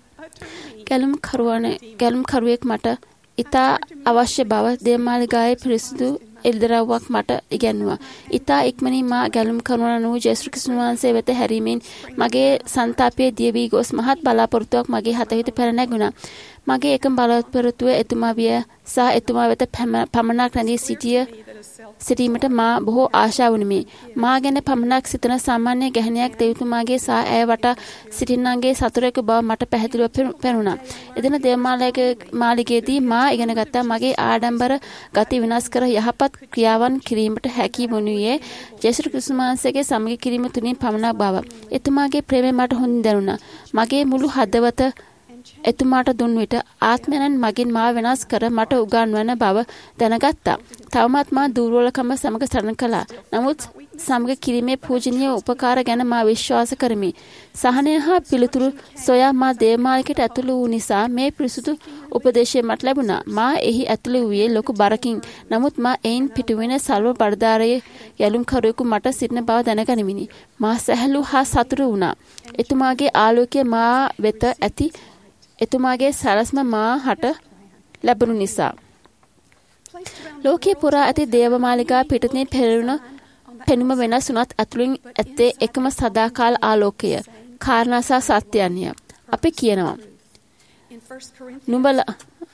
ගැලුම් කරුවනේ ගැලුම් කරුවෙක් මට ඉතා අවශ්‍ය බව දේවමාලිගාවේ පිරිසුදු එල්දරව්වක් මට ඉගැන්වුවා. ඉතා ඉක්මනින් මා ගැලුම් කරුවන වූ ජේසුස් ක්‍රිස්තුස් වහන්සේ වෙත හැරීමෙන් මගේ සංතාපයේ දිය වී ගොස් මහත් බලාපොරොත්තුවක් මගේ හතවිත පැන නැගුණා. මගේ එකම බලාපොරොත්තුව එතුමා විය සහ එතුමා වෙත පමණක් රැඳී සිටිය සිටීමට මා බොහෝ ආශා වුනිමි. මා ගැන පමණක් සිතන සාමාන්‍ය ගැහණියක් දෙවිතුමාගේ සහ ඇය වටා සිටින්නන්ගේ සතුරෙකු බව මට පැහැදිලිව පෙනුණා. එදින දේවමාලිගයේදී මා ඉගෙන ගත්තා මගේ ආඩම්බර ගති විනාශ කර යහපත් ක්‍රියාවන් කිරීමට හැකි වනුයේ ජේසුස් ක්‍රිස්තුස් වහන්සේගේ සමග කිරීම තුලින් පමණක් බව. එතුමාගේ ප්‍රේමය මට හොඳින් දැනුණා. මගේ මුළු හදවත එතුමාට දුන් විට ආත්මයන් මගින් මා වෙනස් කර මට උගන්වන බව දැනගත්තා. තවමත් මා දුර්වලකම සමග සටන් කළා. නමුත් සමග කිරීමේ පූජනීය උපකාර ගැන මා විශ්වාස කරමි. සහනය හා පිළිතුරු සොයා මා දේවමාලිගයට ඇතුළු වූ නිසා මේ පිරිසුදු උපදේශය මට ලැබුණා. මා එහි ඇතුළු වූයේ ලොකු බරකින්. නමුත් මා එයින් පිටුවෙන සල්ව බඩදාරයේ යලුම් කරුවෙකු මට සිටින බව දැනගනිමිනි. මා සැහැල්ලු හා සතුටු වුණා. එතුමාගේ ආලෝකය මා වෙත ඇති එතුමාගේ සලස්ම මා හට ලැබුණු නිසා. ලෝකේ පුරා ඇති දේවමාලිගා පිටතින් පෙරළුණ පෙනුම වෙනස් වුණත් ඇතුළින් ඇත්තේ එකම සදාකාල ආලෝකය. කාරණා සහ සත්‍යයන්ය. අපි කියනවා නුඹලා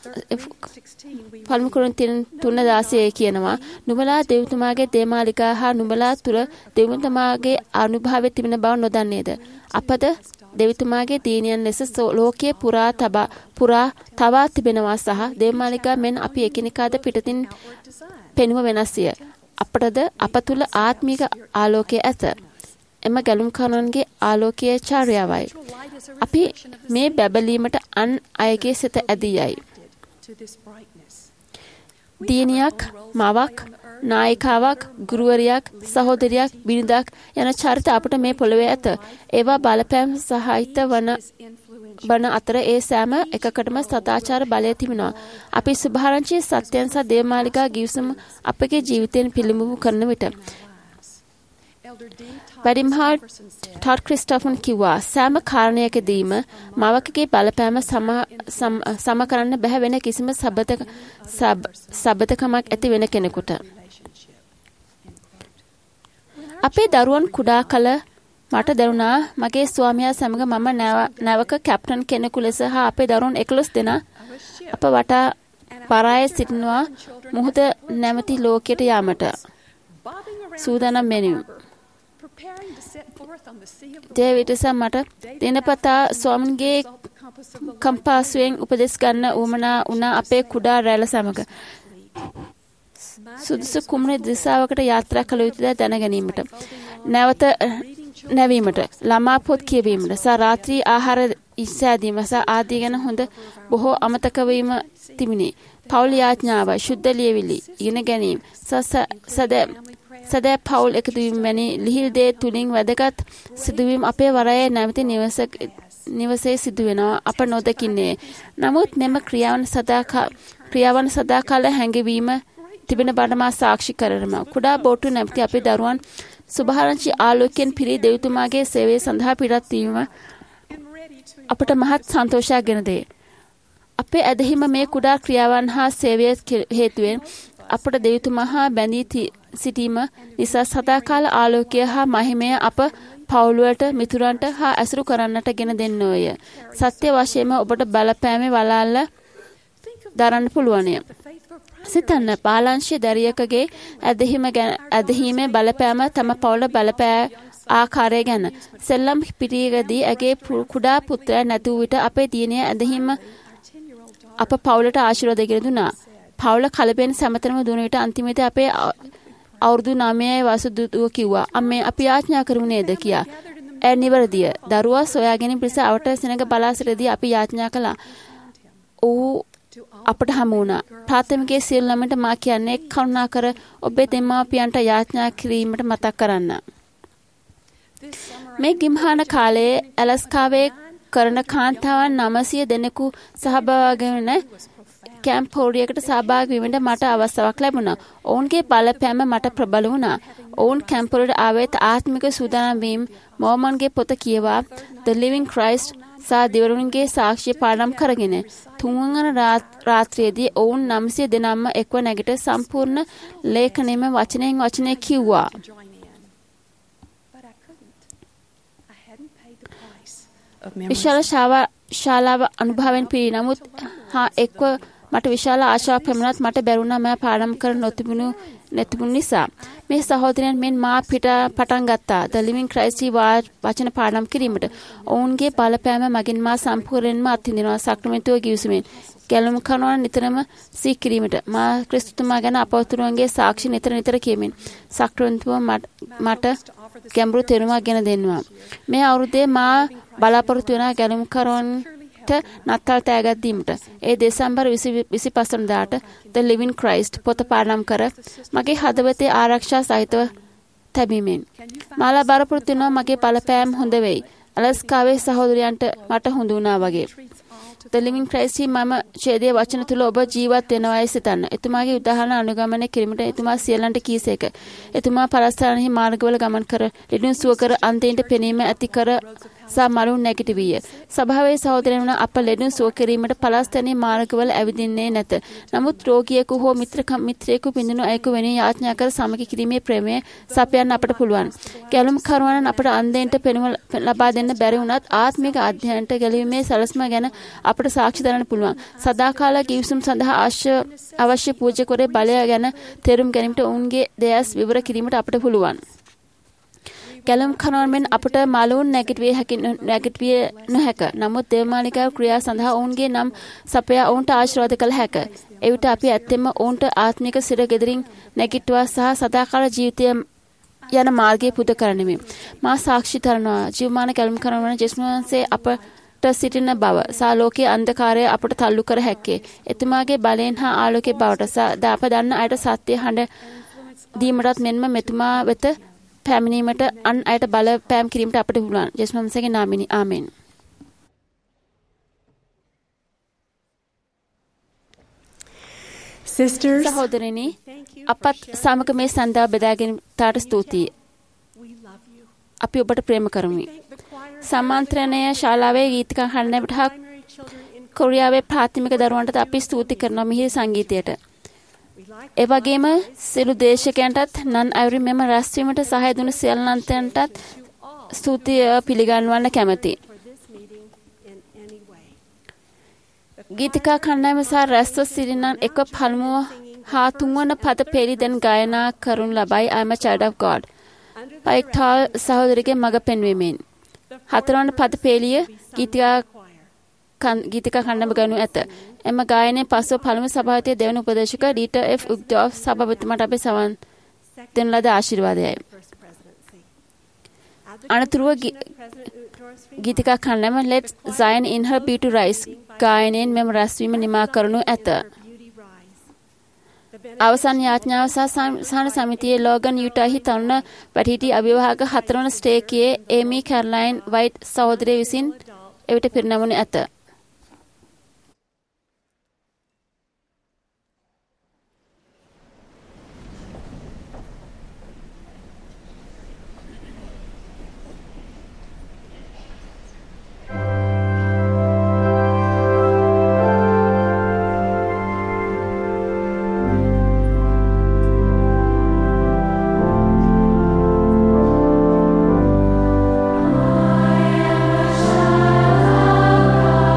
පළමු කොරින්තියන් තුන දාසය කියනවා නුඹලා දෙවිතුමාගේ දේමාලිකා හා නුඹලා තුල දෙවිතුමාගේ අනුභවය තිබෙන බව නොදන්නේද? අපද දෙවිතුමාගේ දීනියන් ලෙස ලෝකයේ පුරා තබා පුරා තවා තිබෙනවා සහ දේමාලිකා මෙන් අපි එකිනෙකාද පිටතින් පෙනුම වෙනස්ය. අපටද අප තුල ආත්මික ආලෝකය ඇත. එම ගැලුම් කරුවන්ගේ ආලෝකයේ චාර්යාවයි. අපි මේ බැබලීමට අන් අයගේ සිත ඇදී යයි. දියණියක්, මවක්, නායිකාවක්, ගුරුවරියක්, සහෝදරියක්, බිරිඳක් යන චරිත අපට මේ පොළවේ ඇත. ඒවා බලපෑම් සහිත වන බන අතර ඒ සෑම එකකටම සදාචාර බලය තිබෙනවා. අපි සුභාරංචි සත්‍යයන් සහ දේවමාලිකා ගිවිසුම අපගේ ජීවිතයෙන් පිළිඹු කරන විට වැඩිමහල් ටොඩ් ක්‍රිස්ටොෆන් කිව්වා සෑම කාරණයකදීම මවකගේ බලපෑම සම සම කරන්න බැහැ වෙන කිසිම සබතක සබතකමක් ඇති වෙන කෙනෙකුට. අපේ දරුවන් කුඩා කල මට දැනුණා මගේ ස්වාමියා සමග මම නැවක කැප්ටන් කෙනෙකු ලෙස හා අපේ දරුවන් එකොළොස් දෙනා අප වටා පරායේ සිටිනවා මුහුද නැමැති ලෝකයට යාමට සූදානම් වෙනුම්. දේවිඩ්ස මට දිනපතා ස්වාමින්ගේ කම්පාසුවෙන් උපදෙස් ගන්න උවමනා වුණා අපේ කුඩා රැළ සමග. සුදුසු කුමන දිශාවකට යාත්‍රා කළ යුතුද දැන ගැනීමට. නැවත නැවීමට, ළමා පොත් කියවීමට, සහ රාත්‍රී ආහාර ඉස්සෑදීම සහ ආදී ගැන හොඳ බොහෝ අමතක වීම තිබිනි. පෞල් යාඥාව, ශුද්ධ ලියවිලි, ඉගෙන ගැනීම, සද සදා පෞල් එකතුවීම වැනි ලිහිල් දේ තුලින් වැදගත් සිදුවීම් අපේ වරයේ නැවති නිවස නිවසේ සිදු වෙනවා අප නොදකින්නේ. නමුත් මෙම ක්‍රියාවන් සදාකා ක්‍රියාවන් සදාකාල හැඟවීම තිබෙන බඩ මා සාක්ෂි කරනවා. කුඩා බෝට්ටු නැමැති අපේ දරුවන් සුභාරංචි ආලෝකයෙන් පිරී දෙවිතුමාගේ සේවය සඳහා පිටත් වීම අපට මහත් සන්තෝෂයක් ගෙන දෙයි. අපේ ඇදහිම මේ කුඩා ක්‍රියාවන් හා සේවය හේතුවෙන් අපට දෙවිතුමා හා බැඳී සිටීම නිසා සදාකාල ආලෝකය හා මහිමය අප පවුලට, මිතුරන්ට හා ඇසුරු කරන්නට ගෙන දෙන්නෝය. සත්‍ය වශයෙන්ම ඔබට බලපෑමේ වලාල්ල දරන්න පුළුවන්ය. සිතන්න පාලංශය දැරියකගේ ඇදහිම ඇදහිමේ බලපෑම තම පවුල බලපෑ ආකාරය ගැන. සෙල්ලම් පිටියකදී ඇගේ කුඩා පුත්‍රයා නැති වූ විට අපේ දියණිය ඇදහිම අප පවුලට ආශිර්වාද ගෙන දුන්නා. පවුල කලබෙන් සමතරම දුන විට අන්තිමට අපේ අවුරුදු නවයයි වසර දුව කිව්වා අම්මේ අපි යාඥා කරමු නේද කියා. ඒ නිවැරදිය. දරුවා සොයාගෙන පිළිස අවට සෙනඟ බලා සිටදී අපි යාඥා කළා. ඌ අපට හමු වුණා. ප්‍රාථමිකයේ සියලු ළමයින්ට මා කියන්නේ කරුණාකර ඔබේ දෙමාපියන්ට යාඥා කිරීමට මතක් කරන්න. මේ ගිම්හාන කාලයේ ඇලස්කාවේ කරන කාන්තාවන් නවසිය දෙනෙකු සහභාගී වෙන කැම්ප් පොඩියකට සහභාගී වීමට මට අවස්ථාවක් ලැබුණා. ඔවුන්ගේ බලපෑම මට ප්‍රබල වුණා. ඔවුන් කැම්ප් වලට ආවෙත් ආත්මික සූදානම් වීම මොමන්ගේ පොත කියවා The Living Christ සහ දිවරුන්ගේ සාක්ෂි පාඩම් කරගෙන තුන්වන රාත්‍රියේදී ඔවුන් නවසිය දෙනාම එක්ව නැගිට සම්පූර්ණ ලේඛනයේම වචනයෙන් වචනය කිව්වා. විශාල ශාලාව අනුභවයෙන් පිරි නමුත් හා එක්ව මට විශාල ආශාවක් පැමුණත් මට බැරුණා මම පාඩම් කර නොතිබුණු නැතිබුණු නිසා. මේ සහෝදරයන් මෙන් මා පිට පටන් ගත්තා The Living Christ වචන පාඩම් කිරීමට. ඔවුන්ගේ බලපෑම මගින් මා සම්පූර්ණයෙන්ම අත්විඳිනවා සක්‍රමෙන්තුව ගිවිසුමෙන්. ගැලුම් කරනවා නිතරම සිහි කිරීමට. මා ක්‍රිස්තුතුමා ගැන අපවතුරුන්ගේ සාක්ෂි නිතර නිතර කියමින් සක්‍රමෙන්තුව මට ගැඹුරු තේරුමක් ගෙන දෙන්නවා. මේ අවුරුද්දේ මා බලාපොරොත්තු වෙන ගැලුම් කරවන්ට නත්තල් තෑගක් දීමට. ඒ දෙසැම්බර් විසිපහ වෙනිදාට The Living Christ පොත පාඩම් කර මගේ හදවතේ ආරක්ෂා සහිතව තැබීමෙන්. මාලා බලාපොරොත්තු වෙනවා මගේ බලපෑම් හොඳ වෙයි. අලස්කාවේ සහෝදරයන්ට මට හොඳ වුණා වගේ. The Living Christ මම ඡේදයේ වචන තුල ඔබ ජීවත් වෙනවායි සිතන්න. එතුමාගේ උදාහරණ අනුගමනය කිරීමට එතුමා සියලන්ට කීසේක. එතුමා පරස්පරෙහි මාර්ගවල ගමන් කර, ලිදුන් සුව කර, අන්තයින්ට පෙනීම ඇති කර සහ මලුන් නැගිට විය. සභාවේ සහෝදරයන් අප ලෙඩුන් සුව කිරීමට පලස්තැනී මාර්ගවල ඇවිදින්නේ නැත. නමුත් රෝගියෙකු හෝ මිත්‍ර මිත්‍රයෙකු පිඳුණු අයෙකු වෙනුවෙන් යාඥා කර සමගි කිරීමේ ප්‍රේමය සපයන්න අපට පුළුවන්. ගැලුම් කරවනන් අපට අන්ධයන්ට පෙනුම ලබා දෙන්න බැරි වුණත් ආත්මික අධ්‍යයනයට ගැලවීමේ සලස්ම ගැන අපට සාක්ෂි දරන්න පුළුවන්. සදාකාල කිවිසුම් සඳහා අවශ්‍ය අවශ්‍ය පූජකවරේ බලය ගැන තේරුම් ගැනීමට ඔවුන්ගේ දෙයස් විවර කිරීමට අපට පුළුවන්. ගැලුම් කරවන මෙන් අපට මලවුන් නැගිටවිය හැකි නැගිටවිය නොහැක. නමුත් දේවමාලිකාව ක්‍රියා සඳහා ඔවුන්ගේ නම් සපයා ඔවුන්ට ආශිර්වාද කළ හැක. එවිට අපි ඇත්තෙන්ම ඔවුන්ට ආත්මික සිර ගෙදරින් නැගිට්ටුවා සහ සදාකාල ජීවිතය යන මාර්ගයේ පුද කරනෙමි. මා සාක්ෂි කරනවා ජීවමාන ගැලුම් කරවන ජේසුස් වහන්සේ අපට සිටින බව සා ලෝකයේ අන්ධකාරය අපට තල්ලු කර හැක්කේ. එතුමාගේ බලයෙන් හා ආලෝකයේ බවට සා දාප දන්න අයට සත්‍ය හඬ දීමටත් මෙන්ම මෙතුමා වෙත පැමිණීමට අන් අයට බල පෑම් කිරීමට අපට පුළුවන්. ජේසුස් වහන්සේගේ නාමයෙන් ආමෙන්. Sisters, සහෝදරනි අපත් සමග මේ සඳහා බෙදාගෙන තාට ස්තුතියි. අපි ඔබට ප්‍රේම කරමු. සමාන්තරණය ශාලාවේ ගීතික අහන්නට හා කොරියාවේ ප්‍රාථමික දරුවන්ට අපි ස්තුති කරනවා මිහිරි සංගීතයට. ඒ වගේම සියලු දේශකයන්ටත් නන් අයුරින් මෙම රැස්වීමට සහාය දුන සියල්ලන්තයන්ටත් ස්තුතිය පිළිගන්වන්න කැමැතියි. ගීතිකා කණ්ඩායම සහ රැස්ව සිටිනන් එක පළමුව හා තුන්වන පද පෙළි දැන් ගායනා කරනු ලබයි I'm a child of God. පයික්ටාල් සහෝදරිගේ මඟ පෙන්වීමෙන්. හතරවන පද පෙළිය ගීතිකා ගීතිකා කණ්ඩායම ගනු ඇත. එම ගායනයේ පසුව පළමු සභාපති දෙවන උපදේශක ඩීටර් එෆ් උග්ඩෝෆ් සභාපතිතුමාට අපි සවන් දෙන ලද ආශිර්වාදයයි. අනතුරුව ගීතිකා කණ්ඩායම Let Zion in her beauty rise ගායනයෙන් මෙම රැස්වීම නිමා කරනු ඇත. අවසන් යාඥාව සහ සමිතියේ ලෝගන් යුටාහි තරුණ වැඩිහිටි අභිවාහක හතරවන ස්ටේකියේ ඒමි කැරලයින් වයිට් සහෝදරිය විසින් එවිට පිරිනැමුණු ඇත. I am a child of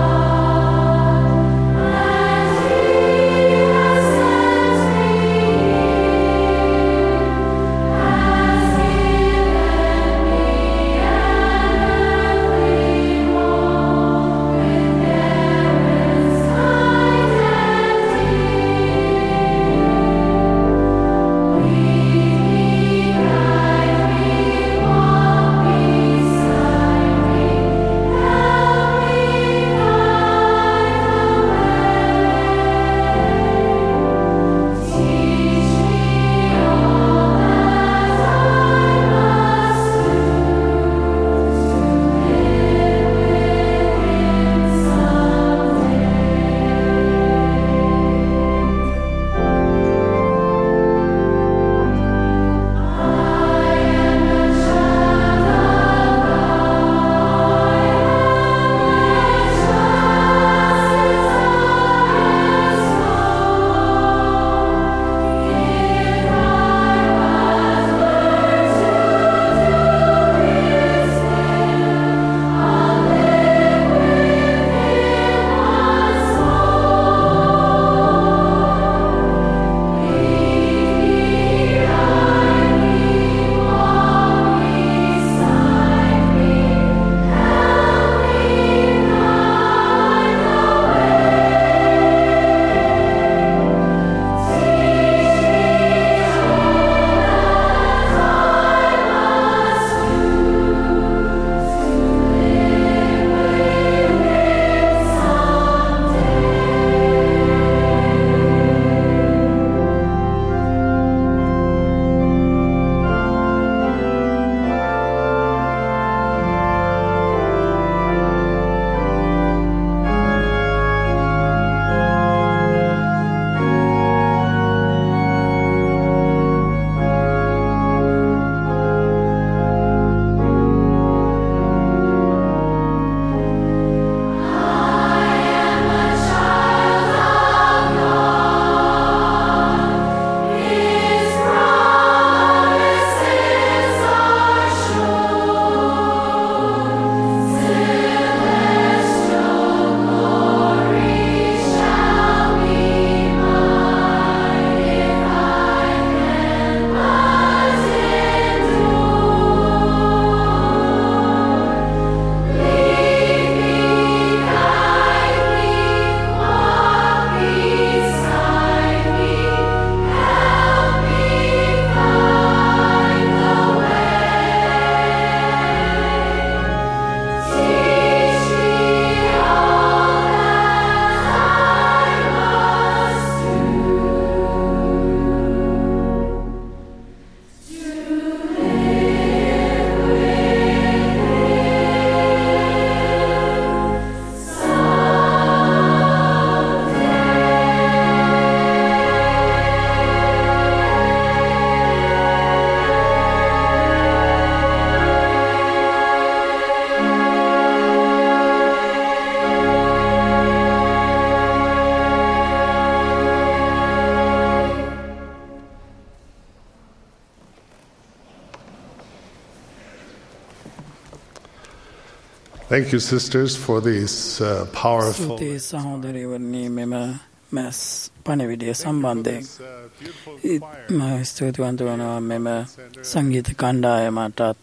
Thank you, sisters, for these uh, powerful. ස්තුති සහෝදරයවනි මෙම මැස් පණවිඩය සම්බන්ධයෙන් මම ස්තුතිවන්ත වෙනවා මෙම සංගීත කණ්ඩායමටත්.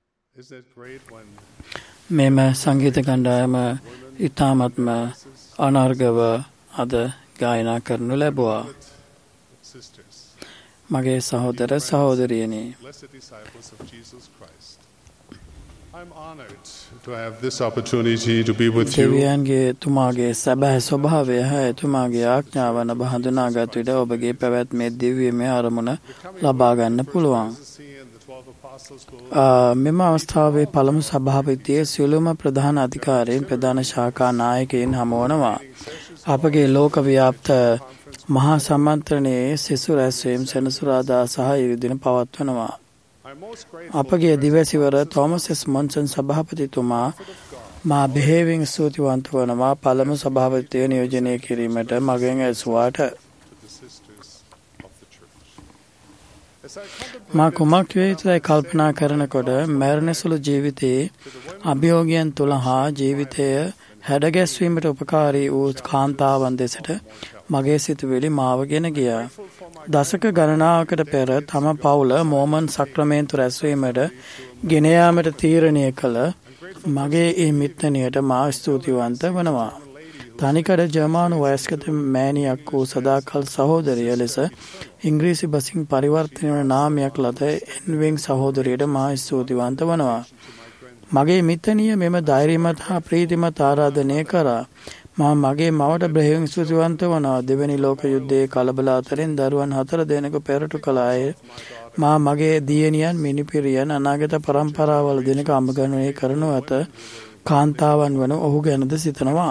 මෙම සංගීත කණ්ඩායම ඉතාමත්ම අනර්ගව අද ගායනා කරනු ලැබුවා. මගේ සහෝදර සහෝදරියනි, I'm honored to have this opportunity to be with you. දෙවියන්ගේ තුමාගේ සැබෑ ස්වභාවය හා එතුමාගේ ආඥාවන හඳුනාගත් විට ඔබගේ පැවැත්මේ දිව්‍යමය අරමුණ ලබා ගන්න පුළුවන්. මෙම අවස්ථාවේ පළමු සභාපතියේ සියලුම ප්‍රධාන අධිකාරීන් ප්‍රධාන ශාඛා නායකයින් හමුවනවා. අපගේ ලෝක ව්‍යාප්ත මහා සම්මන්ත්‍රණයේ සිසු රැස්වීම සෙනසුරාදා සහ ඉරිදින පවත්වනවා. අපගේ දිවසිවර තෝමස් එස් මොන්සන් සභාපතිතුමා මා බෙහෙවින් ස්තුතිවන්ත වනවා පළමු සභාපතිය නියෝජනය කිරීමට මගෙන් ඇසුවාට. මා කුමක් වේ යුතුයි කල්පනා කරනකොට මරණ සුළු ජීවිතයේ අභියෝගයන් තුළ හා ජීවිතය හැඩගැස්වීමට උපකාරී වූ කාන්තාවන් දෙසට මගේ සිතුවිලි මාවගෙන ගියා. දශක ගණනාවකට පෙර තම පවුල මෝමන් සක්‍රමේන්තු රැස්වීමට ගෙන යාමට තීරණය කළ මගේ ඒ මිත්‍රණියට මා ස්තුතිවන්ත වනවා. තනිකඩ ජර්මානු වයස්ගත මෑණියක් වූ සදාකල් සහෝදරිය ලෙස ඉංග්‍රීසි බසින් පරිවර්තනය වන නාමයක් ලද එන්විං සහෝදරියට මා ස්තුතිවන්ත වනවා. මගේ මිත්‍රණිය මෙම ධෛර්යමත් හා ප්‍රීතිමත් ආරාධනය කරා. මා මගේ මවට බෙහෙවින් ස්තුතිවන්ත වනවා. දෙවැනි ලෝක යුද්ධයේ කලබල අතරින් දරුවන් හතර දෙනෙකු පෙරටු කළ අය මා මගේ දියණියන් මිනිපිරියන් අනාගත පරම්පරාවල දෙනෙක අඹගනුවේ කරනු ඇත කාන්තාවන් වන ඔහු ගැනද සිතනවා.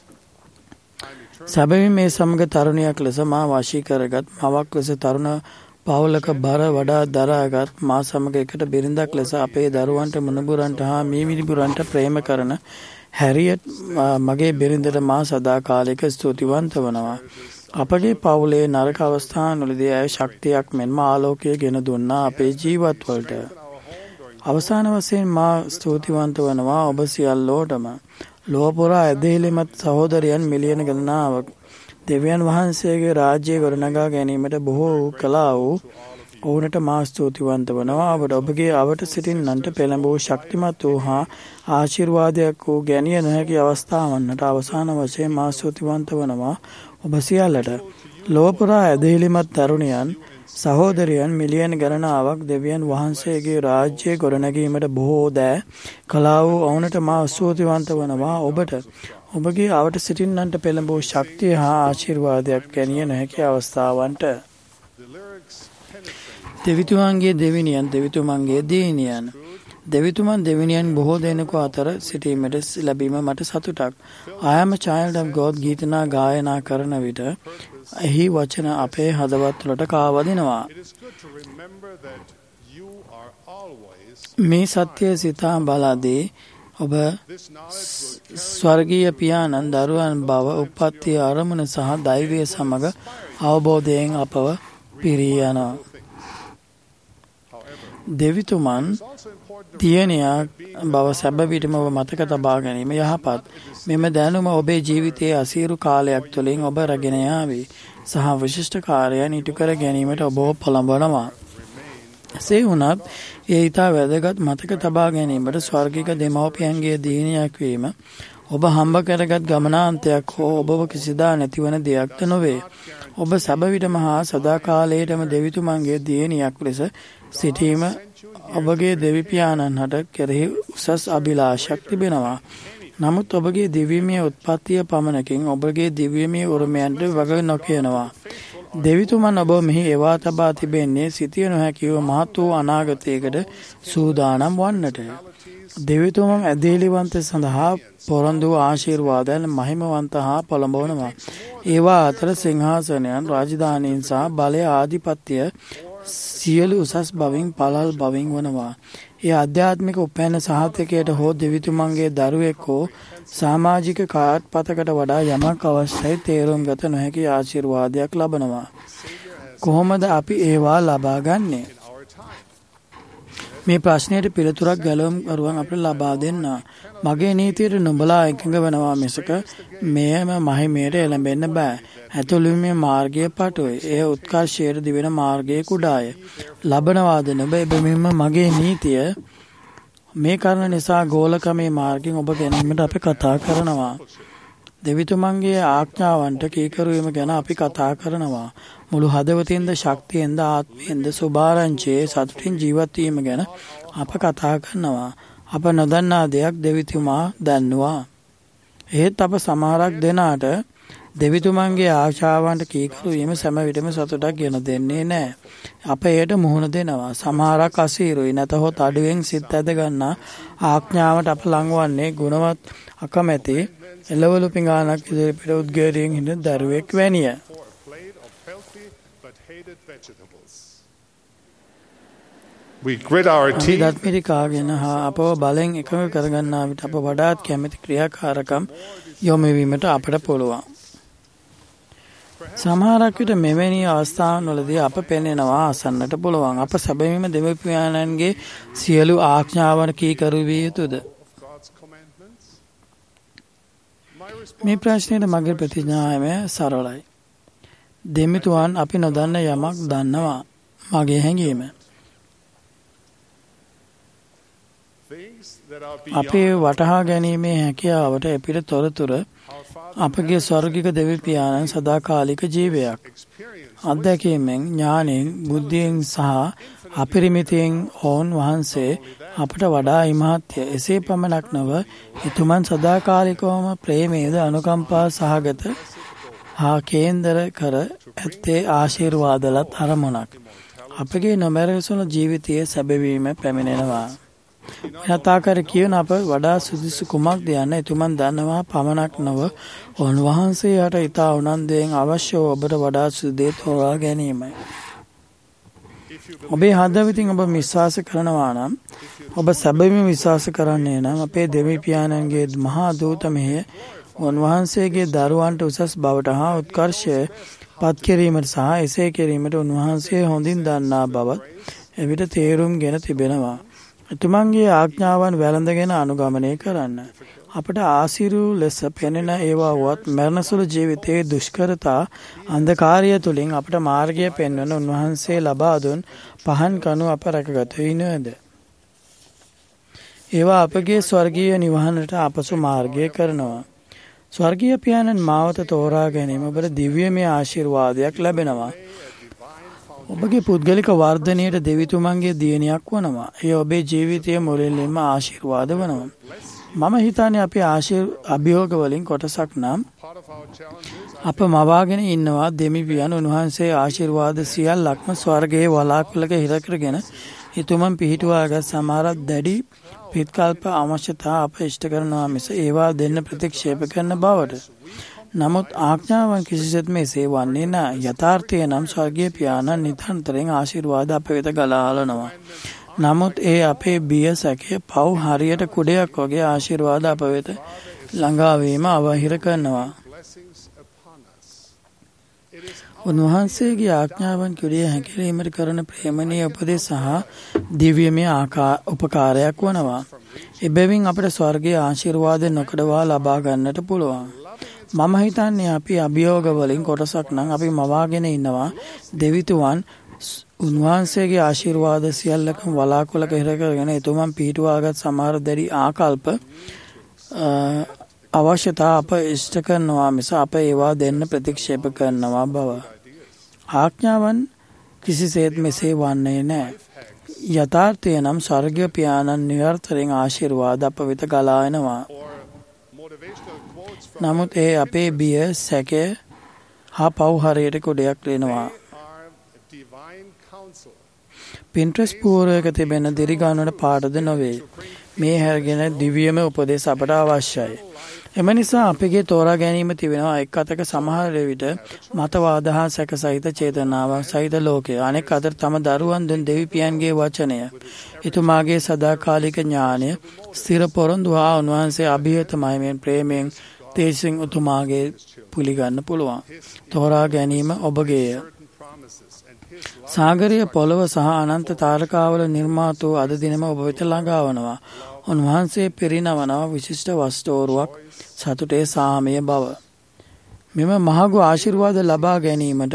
සැබවින් මේ සමග තරුණියක් ලෙස මා වශී කරගත් මවක් ලෙස තරුණ පවුලක බර වඩා දරාගත් මා සමග එකට බිරිඳක් ලෙස අපේ දරුවන්ට මුණුබුරන්ට හා මීමිනිබුරන්ට ප්‍රේම කරන හැරියට් මගේ බිරිඳට මා සදාකාලික ස්තුතිවන්ත වනවා. අපගේ පවුලේ නරක අවස්ථානවලදී ඇය ශක්තියක් මෙන්ම ආලෝකය ගෙන දුන්නා අපේ ජීවත්වලට. අවසාන වශයෙන් මා ස්තුතිවන්ත වනවා ඔබ සියල්ලෝටම. ලොව පුරා ඇදහිලිමත් සහෝදරයන් මිලියන ගණනාවක් දෙවියන් වහන්සේගේ රාජ්‍යය ගොඩනගා ගැනීමට බොහෝ වූ කලා වූ ඔවුනට මා ස්තුතිවන්ත වනවා. ඔබට ඔබගේ අවට සිටින්නන්ට පෙළඹූ ශක්තිමත් වූ හා ආශිර්වාදයක් වූ ගැනිය නොහැකි අවස්ථාවන්නට අවසාන වශයෙන් මා ස්තුතිවන්ත වනවා ඔබ සියල්ලට. ලොව පුරා ඇදහිලිමත් තරුණියන් සහෝදරයන් මිලියන ගණනාවක් දෙවියන් වහන්සේගේ රාජ්‍යය ගොඩනැගීමට බොහෝ දෑ කලා වූ ඔවුනට මා ස්තුතිවන්ත වනවා ඔබට. ඔබගේ අවට සිටින්නන්ට පෙළඹූ ශක්තිය හා ආශිර්වාදයක් ගැනිය නොහැකි අවස්ථාවන්ට. දෙවිතුමන්ගේ දෙවිනියන් දෙවිතුමන්ගේ දියණියන් දෙවිතුමන් දෙවිනියන් බොහෝ දෙනෙකු අතර සිටීමට ලැබීම මට සතුටක්. I am a child of God ගීතනා ගායනා කරන විට එහි වචන අපේ හදවත්වලට කාවදිනවා. මේ සත්‍යය සිතා බලදී ඔබ ස්වර්ගීය පියාණන් දරුවන් බව උප්පත්තිය අරමුණ සහ දෛවය සමග අවබෝධයෙන් අපව පිරී යනවා. දෙවිතුමන් දියණියක් බව සැබවිටම ඔබ මතක තබා ගැනීම යහපත්. මෙම දැනුම ඔබේ ජීවිතයේ අසීරු කාලයක් තුළින් ඔබ රැගෙන යාවි සහ විශිෂ්ට කාර්යයන් ඉටු කර ගැනීමට ඔබ පොළඹවනවා. එසේ වුණත් ඒ ඉතා වැදගත් මතක තබා ගැනීමට ස්වර්ගික දෙමව්පියන්ගේ දියණියක් වීම ඔබ හම්බ කරගත් ගමනාන්තයක් හෝ ඔබව කිසිදා නැතිවන දෙයක්ද නොවේ. ඔබ සැබවිටම හා සදාකාලයටම දෙවිතුමන්ගේ දියණියක් ලෙස සිටීම ඔබගේ දෙවිපියාණන් හට කෙරෙහි උසස් අභිලාෂයක් තිබෙනවා. නමුත් ඔබගේ දිව්‍යමය උත්පත්තිය පමණකින් ඔබගේ දිව්‍යමය උරුමයන්ට වග නොකියනවා. දෙවිතුමන් ඔබ මෙහි එවා තබා තිබෙන්නේ සිතිය නොහැකි වූ මහත් වූ අනාගතයකට සූදානම් වන්නට. දෙවිතුමන් ඇදහිලිවන්ත සඳහා පොරොන්දු ආශිර්වාදයන් මහිමවන්ත හා පොළඹවනවා. ඒවා අතර සිංහාසනයන් රාජධානීන් සහ බලය ආධිපත්‍ය සියලු උසස් බවින් පළල් බවින් වනවා. ඒ ආධ්‍යාත්මික උපැන්න සහතිකයට හෝ දෙවිතුමන්ගේ දරුවෙක් හෝ සමාජික කාර්යපතකට වඩා යමක් අවශ්‍යයි තේරුම් ගත නොහැකි ආශිර්වාදයක් ලබනවා. කොහොමද අපි ඒවා ලබා ගන්නේ? මේ ප්‍රශ්නයට පිළිතුරක් ගැලවුම් කරුවන් අපිට ලබා දෙන්න. මගේ නීතියට නුඹලා එකඟ වෙනවා මිසක මෙයම මහිමයට එළඹෙන්න බෑ. ඇතුළුමේ මාර්ගය පටුයි. එය උත්කර්ෂයට දිවෙන මාර්ගයේ කුඩාය. ලබනවාද නුඹ එබැවින්ම මගේ නීතිය මේ කාරණා නිසා ගෝලකමේ මාර්ගයෙන් ඔබ ගැනීමට අපි කතා කරනවා. දෙවිතුමන්ගේ ආඥාවන්ට කීකරු වීම ගැන අපි කතා කරනවා. මුළු හදවතින්ද ශක්තියෙන්ද ආත්මයෙන්ද සුභාරංචියේ සතුටින් ජීවත් වීම ගැන අප කතා කරනවා. අප නොදන්නා දෙයක් දෙවිතුමා දන්නවා. ඒත් අප සමහරක් දෙනාට දෙවිතුමන්ගේ ආශාවන්ට කීකරු වීම සෑම විටම සතුටක් ගෙන දෙන්නේ නැහැ. අප එයට මුහුණ දෙනවා. සමහරක් අසීරුයි නැතහොත් අඩුවෙන් සිත් ඇද ගන්නා ආඥාවට අප ලංවන්නේ ගුණවත් අකමැති එළවලු පිඟානක් ඉදිරිපිට උද්ගේරයෙන් හිඳ දරුවෙක් වැනිය. We grit our teeth. දත්මිරිකාගෙන හා අපව බලෙන් එකඟ කරගන්නා විට අප වඩාත් කැමැති ක්‍රියාකාරකම් යොමුවීමට අපට පුළුවන්. සමහරක් විට මෙවැනි අවස්ථාවන්වලදී අප පෙනෙනවා අසන්නට පුළුවන්. අප සැබවින්ම දෙවිපියාණන්ගේ සියලු ආඥාවන් කීකරු විය යුතුද? මේ ප්‍රශ්නයට මගේ ප්‍රතිඥාවම සරලයි. දෙමිතුවන් අපි නොදන්න යමක් දන්නවා. මගේ හැඟීම. අපේ වටහා ගැනීමේ හැකියාවට එපිට තොරතුර අපගේ ස්වර්ගික දෙවිපියාණන් සදාකාලික ජීවයක්. අත්දැකීමෙන් ඥානයෙන් බුද්ධියෙන් සහ අපරිමිතයෙන් ඔවුන් වහන්සේ අපට වඩා ඉමහත්ය. එසේ පමණක් නොව එතුමන් සදාකාලිකවම ප්‍රේමයේද අනුකම්පා සහගත හා කේන්දර කර ඇත්තේ ආශිර්වාදලත් අරමුණක්. අපගේ නොමැරසුණු ජීවිතයේ සැබවීම පැමිණෙනවා. වෙනතාකර කියවන අප වඩා සුදුසු කුමක්ද යන්න එතුමන් දන්නවා පමණක් නොව උන්වහන්සේ යට ඉතා උනන්දුවෙන් අවශ්‍ය ඔබට වඩා සුදේ තෝරා ගැනීමයි. ඔබේ හදවතින් ඔබ විශ්වාස කරනවා නම් ඔබ සැබවින්ම විශ්වාස කරන්නේ නම් අපේ දෙවිපියාණන්ගේ මහා දූත මෙහෙය උන්වහන්සේගේ දරුවන්ට උසස් බවට හා උත්කර්ෂය පත් කිරීමට සහ එසේ කිරීමට උන්වහන්සේ හොඳින් දන්නා බවත් එවිට තේරුම්ගෙන තිබෙනවා. එතුමන්ගේ ආඥාවන් වැළඳගෙන අනුගමනය කරන්න. අපට ආසිරු ලෙස පෙනෙන ඒවා වුවත් මරණසුළු ජීවිතයේ දුෂ්කරතා අන්ධකාරය තුළින් අපට මාර්ගය පෙන්වන උන්වහන්සේ ලබා දුන් පහන් කණු අප රැකගත යුතු නේද? ඒවා අපගේ ස්වර්ගීය නිවහනට අපසු මාර්ගය කරනවා. ස්වර්ගීය පියාණන් මාවත තෝරා ගැනීම ඔබට දිව්‍යමය ආශිර්වාදයක් ලැබෙනවා. ඔබගේ පුද්ගලික වර්ධනයට දෙවිතුමන්ගේ දියණියක් වනවා. ඒ ඔබේ ජීවිතයේ මුලින්ම ආශිර්වාද වනවා. මම හිතන්නේ අපි ආශිර් අභියෝග වලින් කොටසක් නම් අප මවාගෙන ඉන්නවා දෙවියන් උන්වහන්සේ ආශිර්වාද සියල්ලක්ම ස්වර්ගයේ වලාකුළක හිර කරගෙන හිතුමන් පිහිටුවාගත් සමහර දැඩි පිටකල්ප අවශ්‍යතා අප ඉෂ්ට කරනවා මිස ඒවා දෙන්න ප්‍රතික්ෂේප කරන බවට. නමුත් ආඥාවන් කිසිසේත්ම එසේ වන්නේ නැහැ. යථාර්ථය නම් ස්වර්ගීය පියාණන් නිතරම ආශිර්වාද අප වෙත ගලා හලනවා. නමුත් ඒ අපේ බිය සැකය පව් හරියට කුඩයක් වගේ ආශිර්වාද අප වෙත ළඟා වීම අවහිර කරනවා. උන්වහන්සේගේ ආඥාවන් කුඩිය හැකිරීමට කරන ප්‍රේමණීය උපදෙස් සහ දිව්‍යමය උපකාරයක් වනවා. එබැවින් අපට ස්වර්ගීය ආශිර්වාද නොකඩවා ලබා ගන්නට පුළුවන්. මම හිතන්නේ අපි අභියෝග වලින් කොටසක් නම් අපි මවාගෙන ඉන්නවා දෙවිතුන් උන්වහන්සේගේ ආශිර්වාද සියල්ලකම වලාකුළක හිර කරගෙන එතුමන් පිහිටුවාගත් සමහර දැඩි ආකල්ප අවශ්‍යතා අප ඉෂ්ට කරනවා මිස අප ඒවා දෙන්න ප්‍රතික්ෂේප කරනවා බව. ආඥාවන් කිසිසේත් මෙසේ වන්නේ නැහැ. යථාර්ථය නම් ස්වර්ගීය පියාණන් නිරන්තරයෙන් ආශිර්වාද අප වෙත ගලා එනවා. නමුත් ඒ අපේ බිය සැකය හා පව් හරියට කුඩයක් වෙනවා. පින්ට්‍රස් පූර්වක තිබෙන දිරිගානුවට පාඩද නොවේ. මේ හැරගෙන දිව්‍යමය උපදෙස් අපට අවශ්‍යයි. එම නිසා අපගේ තෝරා ගැනීම තිබෙනවා. එක් අතක සමහර විට මතවාද හා සැක සහිත චේතනාවක් සහිත ලෝකය. අනෙක් අතට තම දරුවන් දුන් දෙවිපියන්ගේ වචනය, එතුමාගේ සදාකාලික ඥානය, ස්ථිර පොරොන්දු හා උන්වහන්සේ අභියතමයෙන් ප්‍රේමයෙන් තේසින් උතුමාගේ පිළිගන්න පුළුවන්. තෝරා ගැනීම ඔබගේය. සාගරය පොළව සහ අනන්ත තාරකාවල නිර්මාතෝ අද දිනම ඔබ වෙත ළඟා වනවා. උන්වහන්සේ පිරිනවනවා විශිෂ්ට වස්තෝරුවක් සතුටේ සාමය බව. මෙම මහඟු ආශිර්වාද ලබා ගැනීමට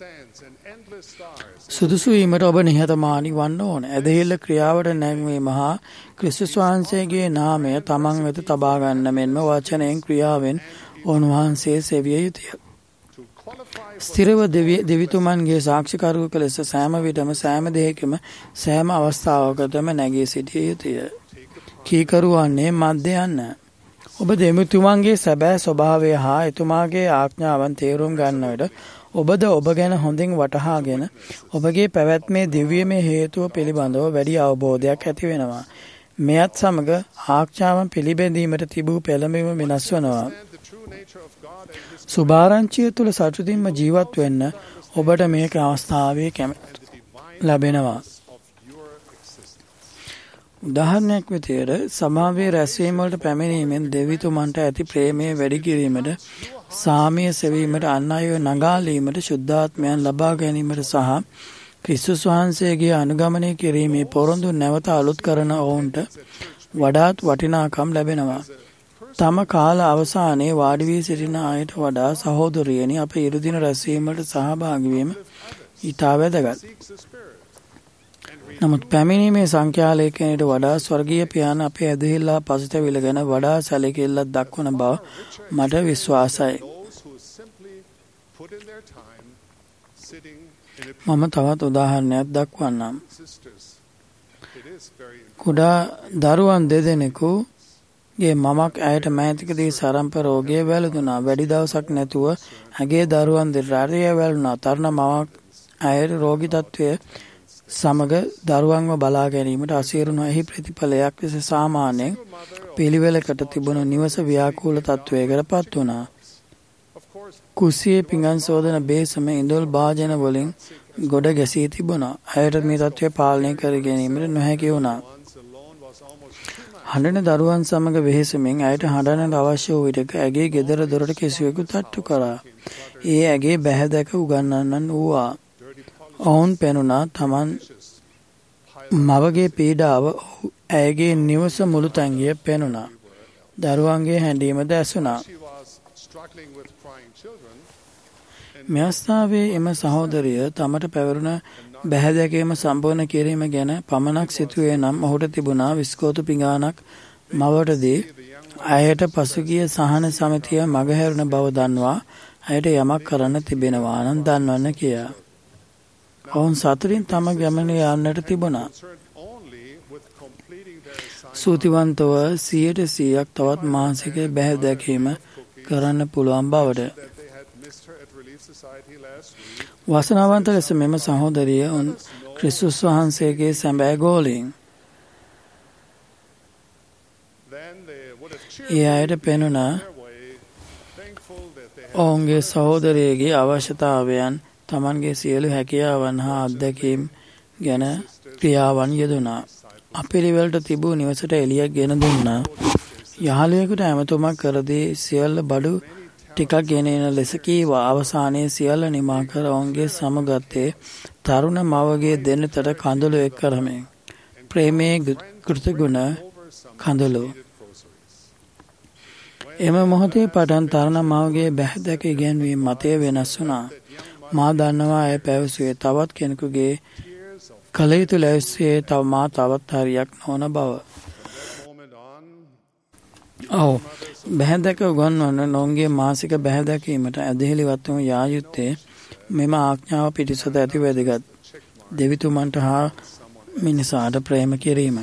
සුදුසු වීමට ඔබ නිහතමානී වන්න ඕන. ඇදහිල්ල ක්‍රියාවට නැංවීම හා ක්‍රිස්තුස් වහන්සේගේ නාමය තමන් වෙත තබා ගන්න මෙන්ම වචනයෙන් ක්‍රියාවෙන් උන්වහන්සේ සෙවිය යුතුය. ස්ථිරව දෙවිතුමන්ගේ සාක්ෂිකරුවෙකු ලෙස සෑම විටම සෑම දෙයකම සෑම අවස්ථාවකටම නැගී සිටිය යුතුය. කීකරු වන්නේ මැද්ද යන්න. ඔබ දෙවිතුමන්ගේ සැබෑ ස්වභාවය හා එතුමාගේ ආඥාවන් තේරුම් ගන්නවට ඔබද ඔබ ගැන හොඳින් වටහාගෙන ඔබගේ පැවැත්මේ දිව්‍යමය හේතුව පිළිබඳව වැඩි අවබෝධයක් ඇති වෙනවා. මෙයත් සමග ආඥාවන් පිළිබැඳීමට තිබූ පෙළඹීම වෙනස් වෙනවා. සුභාරංචිය තුළ සතුටින්ම ජීවත් වෙන්න ඔබට මේක අවස්ථාවේ කැමැත්ත ලැබෙනවා. උදාහරණයක් විදියට සමාවේ රැස්වීම වලට පැමිණීමෙන් දෙවිතුමන්ට ඇති ප්‍රේමය වැඩි කිරීමට, සාමය සෙවීමට, අන් අයව නගාලීමට, ශුද්ධාත්මයන් ලබා ගැනීමට සහ ක්‍රිස්තුස් වහන්සේගේ අනුගමනය කිරීමේ පොරොන්දු නැවත අලුත් කරන ඔවුන්ට වඩාත් වටිනාකම් ලැබෙනවා. තම කාල අවසානයේ වාඩි වී සිටින අයට වඩා සහෝදරියනි අප ඉරුදින රැස්වීමට සහභාගී වීම ඉතා වැදගත්. නමුත් පැමිණීමේ සංඛ්‍යාලේඛනයට වඩා ස්වර්ගීය පියාණන් අපේ ඇදහිල්ලා පසුතැවිල්ල ගැන වඩා සැලකිල්ලක් දක්වන බව මට විශ්වාසයි. මම තවත් උදාහරණයක් දක්වන්නම්. කුඩා දරුවන් දෙදෙනෙකු ගේ මමක් ඇයට මෑතකදී සරම්ප රෝගය වැළඳුණා. වැඩි දවසක් නැතුව ඇගේ දරුවන් දෙරාරිය වැළුණා. තරුණ මමක් ඇයට රෝගී තත්ත්වය සමග දරුවන්ව බලා ගැනීමට අසීරුණ එහි ප්‍රතිඵලයක් ලෙස සාමාන්‍යයෙන් පිළිවෙලකට තිබුණු නිවස ව්‍යාකූල තත්ත්වයකට පත් වුණා. කුස්සියේ පිඟන් සෝදන බේසම ඉඳුල් භාජන වලින් ගොඩ ගැසී තිබුණා. ඇයට මේ තත්ත්වය පාලනය කර ගැනීමට නොහැකි වුණා. හඬන දරුවන් සමග වෙහෙසමින් ඇයට හඬන්නට අවශ්‍ය වූ විටක ඇගේ ගෙදර දොරට කිසිවෙකු තට්ටු කරා. ඒ ඇගේ බැහැ දැක උගන්වන්නන් වූවා. ඔවුන් පෙනුණා තමන් මවගේ පීඩාව ඇයගේ නිවස මුළු තැන්ගිය පෙනුණා. දරුවන්ගේ හැඬීමද ඇසුණා. මෙවස්ථාවේ එම සහෝදරිය තමට පැවරුණ බැහැදැකීම සම්පූර්ණ කිරීම ගැන පමණක් සිතුවේ නම් ඔහුට තිබුණා විස්කෝතු පිඟානක් මවටදී ඇයට පසුගිය සහන සමිතිය මගහැරුණ බව දන්වා ඇයට යමක් කරන්න තිබෙනවා නම් දන්වන්න කියා. ඔවුන් සතුටින් තම ගමන යන්නට තිබුණා. සූතිවන්තව සියයට සීයක් තවත් මානසික බැහැදැකීම කරන්න පුළුවන් බවට. වසනාවන්ත ලෙස මෙම සහෝදරිය උන් ක්‍රිස්තුස් වහන්සේගේ සැබෑ ගෝලීන්. ඒ අයට පෙනුණ ඔවුන්ගේ සහෝදරියගේ අවශ්‍යතාවයන් තමන්ගේ සියලු හැකියාවන් හා අත්දැකීම් ගැන ක්‍රියාවන් යෙදුණා. අපිරිවෙලට තිබූ නිවසට එළියක් ගෙන දුන්නා. යහළුවෙකුට ඇමතුමක් කරදී සියල්ල බඩු ටිකක් ගෙනෙන ලෙස කීවා. අවසානයේ සියල්ල නිමා කර ඔවුන්ගේ සමගත්තේ තරුණ මවගේ දෙන්නතට කඳුළු එක් කරමින්. ප්‍රේමයේ කෘතගුණ කඳුළු. එම මොහොතේ පටන් තරුණ මවගේ බැහැදැක ඉගැන්වීම මතය වෙනස් වුණා. මා දන්නවා ඇය පැවසුවේ තවත් කෙනෙකුගේ කල යුතු ලැස්සේ තව මා තවත් හරියක් නොවන බව. ඔව් බැහැදැක උගන්වන්න නොන්ගේ මාසික බැහැදැකීමට ඇදහිලිවත්වම යා යුත්තේ මෙම ආඥාව පිටිසත ඇති වැදගත් දෙවිතුමන්ට හා මිනිසාට ප්‍රේම කිරීම.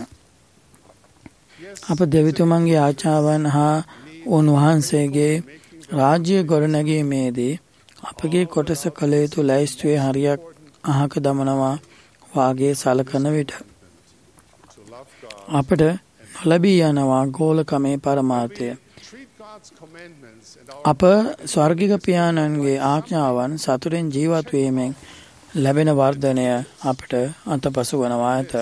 අප දෙවිතුමන්ගේ ආචාවන් හා උන්වහන්සේගේ රාජ්‍ය ගොඩනැගීමේදී අපගේ කොටස කළ යුතු ලැයිස්තුවේ හරියක් අහක දමනවා වාගේ සලකන විට අපට නොලැබී යනවා ගෝලකමේ පරමාර්ථය. අප ස්වර්ගික පියාණන්ගේ ආඥාවන් සතුටෙන් ජීවත් වීමෙන් ලැබෙන වර්ධනය අපට අතපසු වනවා ඇත.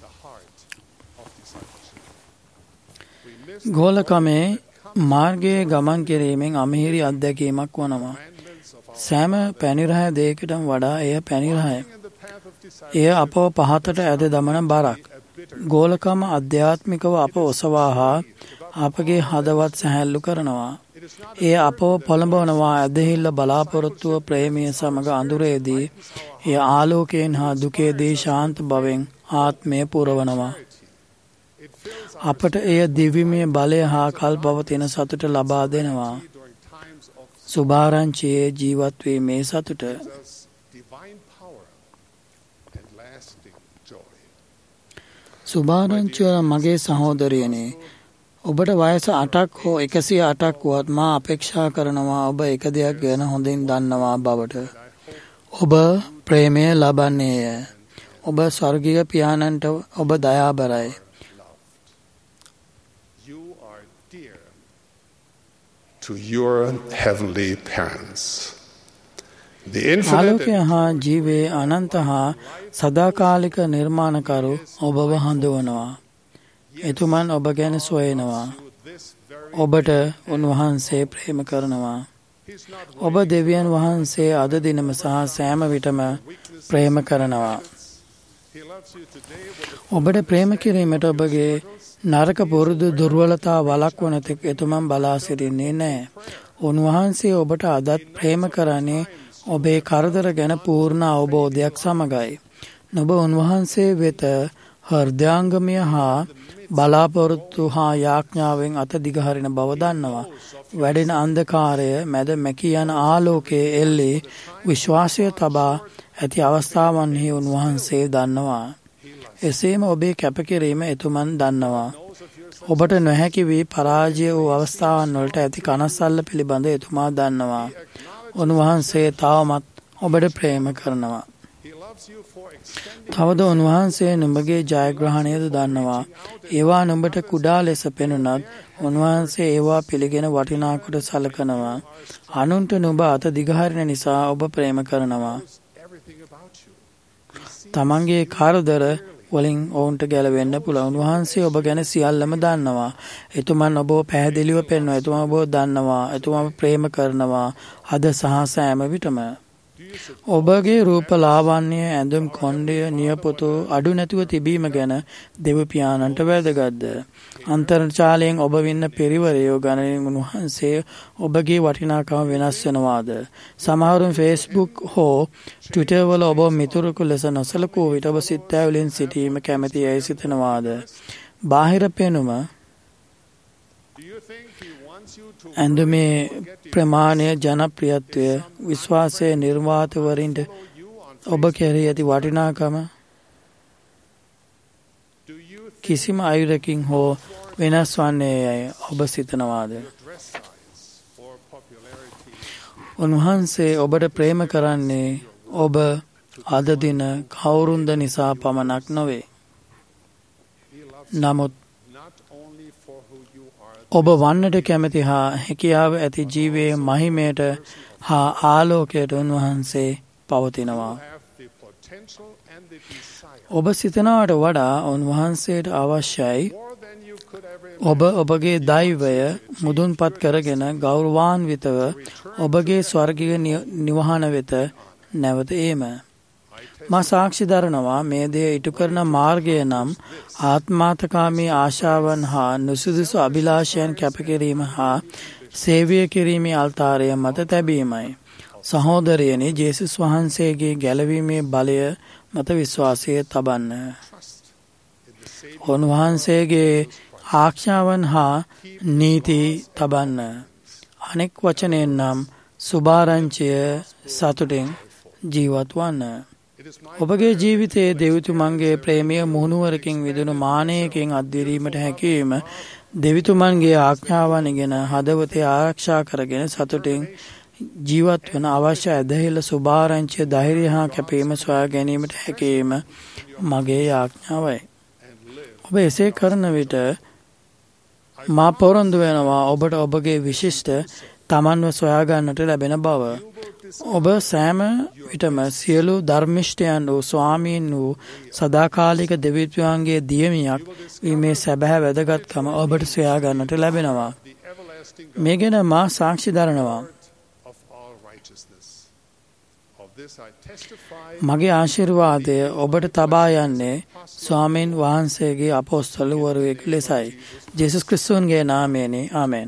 ගෝලකමේ මාර්ගයේ ගමන් කිරීමෙන් අමිහිරි අත්දැකීමක් වනවා. සෑම පැණිරහය දෙයකටම වඩා එය පැණිරහය. එය අපව පහතට ඇද දමන බරක්. ගෝලකම අධ්‍යාත්මිකව අප ඔසවා හා අපගේ හදවත් සැහැල්ලු කරනවා. එය අපව පොළඹවනවා ඇදහිල්ල බලාපොරොත්තුව ප්‍රේමය සමග අඳුරේදී එය ආලෝකයෙන් හා දුකේදී ශාන්ත බවෙන් ආත්මය පුරවනවා. අපට එය දිව්‍යමය බලය හා කල්පවතින සතුට ලබා දෙනවා. සුභාරංචියේ ජීවත් වීමේ සතුට. සුභාරංචිය මගේ සහෝදරියනේ, ඔබට වයස අටක් හෝ එකසිය අටක් වුවත් මා අපේක්ෂා කරනවා ඔබ එක දෙයක් ගැන හොඳින් දන්නවා බවට. ඔබ ප්‍රේමය ලබන්නේය. ඔබ ස්වර්ගීය පියාණන්ට ඔබ දයාබරයි. To your heavenly parents. The ආලෝකය හා ජීවේ අනන්ත හා සදාකාලික නිර්මාණකරු ඔබව හඳුවනවා. එතුමන් ඔබ ගැන සොයනවා. ඔබට උන්වහන්සේ ප්‍රේම කරනවා. ඔබ දෙවියන් වහන්සේ අද දිනම සහ සෑම විටම ප්‍රේම කරනවා. ඔබට ප්‍රේම කිරීමට ඔබගේ නරක පුරුදු දුර්වලතා වළක්වන තෙක් එතුමන් බලා සිටින්නේ නැහැ. උන්වහන්සේ ඔබට අදත් ප්‍රේම කරන්නේ ඔබේ කරදර ගැන පූර්ණ අවබෝධයක් සමගයි. නුඹ උන්වහන්සේ වෙත හෘදයාංගමය හා බලාපොරොත්තු හා යාඥාවෙන් අත දිගහරින බව දන්නවා. වැඩෙන අන්ධකාරය මැද මැකී යන ආලෝකයේ එල්ලේ විශ්වාසය තබා ඇති අවස්ථාවන්හි උන්වහන්සේ දන්නවා. එසේම ඔබේ කැපකිරීම එතුමන් දන්නවා. ඔබට නොහැකි වී පරාජය වූ අවස්ථාවන් වලට ඇති කනස්සල්ල පිළිබඳ එතුමා දන්නවා. උන්වහන්සේ තවමත් ඔබට ප්‍රේම කරනවා. තවද උන්වහන්සේ නුඹගේ ජයග්‍රහණයද දන්නවා. ඒවා නුඹට කුඩා ලෙස පෙනුනත් උන්වහන්සේ ඒවා පිළිගෙන වටිනා කොට සලකනවා. අනුන්ට නුඹ අත දිගහරින නිසා ඔබ ප්‍රේම කරනවා. තමන්ගේ කරදර වලින් ඔවුන්ට ගැලවෙන්න පුළුවන්. උන්වහන්සේ ඔබ ගැන සියල්ලම දන්නවා. එතුමන් ඔබ පැහැදිලිව පෙන්වනවා. එතුමන් ඔබ දන්නවා. එතුමන් ප්‍රේම කරනවා. අද සහ සෑම විටම. ඔබගේ රූප ලාවන්‍ය ඇඳුම් කොණ්ඩය නියපොතු අඩු නැතුව තිබීම ගැන දෙව් පියාණන්ට වැදගත්ද? අන්තර්ජාලයෙන් ඔබ වින්න පරිවරයෝ ගණනින් උන්වහන්සේ ඔබගේ වටිනාකම වෙනස් වෙනවාද? සමහරුන් Facebook හෝ Twitter වල ඔබ මිතුරෙකු ලෙස නොසලකූ විට ඔබ සිත් ඇවුලින් සිටීම කැමැති යයි සිතනවාද? බාහිර පෙනුම ඇඳුමේ ප්‍රමාණය ජනප්‍රියත්වය විශ්වාසයේ නිර්මාතවරින්ට ඔබ කෙරෙහි ඇති වටිනාකම කිසිම අයුරකින් හෝ වෙනස් වන්නේ යයි ඔබ සිතනවාද? උන්වහන්සේ ඔබට ප්‍රේම කරන්නේ ඔබ අද දින කවුරුන්ද නිසා පමණක් නොවේ. නමුත් ඔබ වන්නට කැමති හා හැකියාව ඇති ජීවයේ මහිමයට හා ආලෝකයට උන්වහන්සේ පවතිනවා. ඔබ සිතනවට වඩා උන්වහන්සේට අවශ්‍යයි ඔබ ඔබගේ දෛවය මුදුන්පත් කරගෙන ගෞරවාන්විතව ඔබගේ ස්වර්ගීය නිවහන වෙත නැවත ඒම. මා සාක්ෂි දරනවා මේ දේ ඉටු කරන මාර්ගය නම් ආත්මාර්ථකාමී ආශාවන් හා නුසුදුසු අභිලාෂයන් කැපකිරීම හා සේවය කිරීමේ අල්තාරය මත තැබීමයි. සහෝදරයනි, ජේසුස් වහන්සේගේ ගැලවීමේ බලය මත විශ්වාසය තබන්න. උන්වහන්සේගේ ආඥාවන් හා නීති තබන්න. අනෙක් වචනයෙන් නම් සුභාරංචිය සතුටින් ජීවත් වන්න. ඔබගේ ජීවිතයේ දෙවිතුමන්ගේ ප්‍රේමීය මුහුණුවරකින් විදුණු මානයකින් අත්දිරීමට හැකිවීම දෙවිතුමන්ගේ ආඥාවන් ඉගෙන හදවතේ ආරක්ෂා කරගෙන සතුටින් ජීවත් වන අවශ්‍ය ඇදහිල්ල සුභාරංචිය ධෛර්යය හා කැපීම සොයා ගැනීමට හැකිවීම මගේ ආඥාවයි. ඔබ එසේ කරන විට මා පොරොන්දු වෙනවා ඔබට ඔබගේ විශිෂ්ට තමන්ව සොයාගන්නට ලැබෙන බව. ඔබ සෑම විටම සියලු ධර්මිෂ්ඨයන් වූ ස්වාමීන් වූ සදාකාලික දෙවිතුන්ගේ දියමියක් වීමේ සැබෑ වැදගත්කම ඔබට සොයාගන්නට ලැබෙනවා. මේ ගැන මා සාක්ෂි දරනවා. මගේ ආශිර්වාදය ඔබට තබා යන්නේ ස්වාමීන් වහන්සේගේ අපොස්තලවරුවෙකු ලෙසයි. ජේසුස් ක්‍රිස්තුන්ගේ නාමයෙනි. ආමෙන්.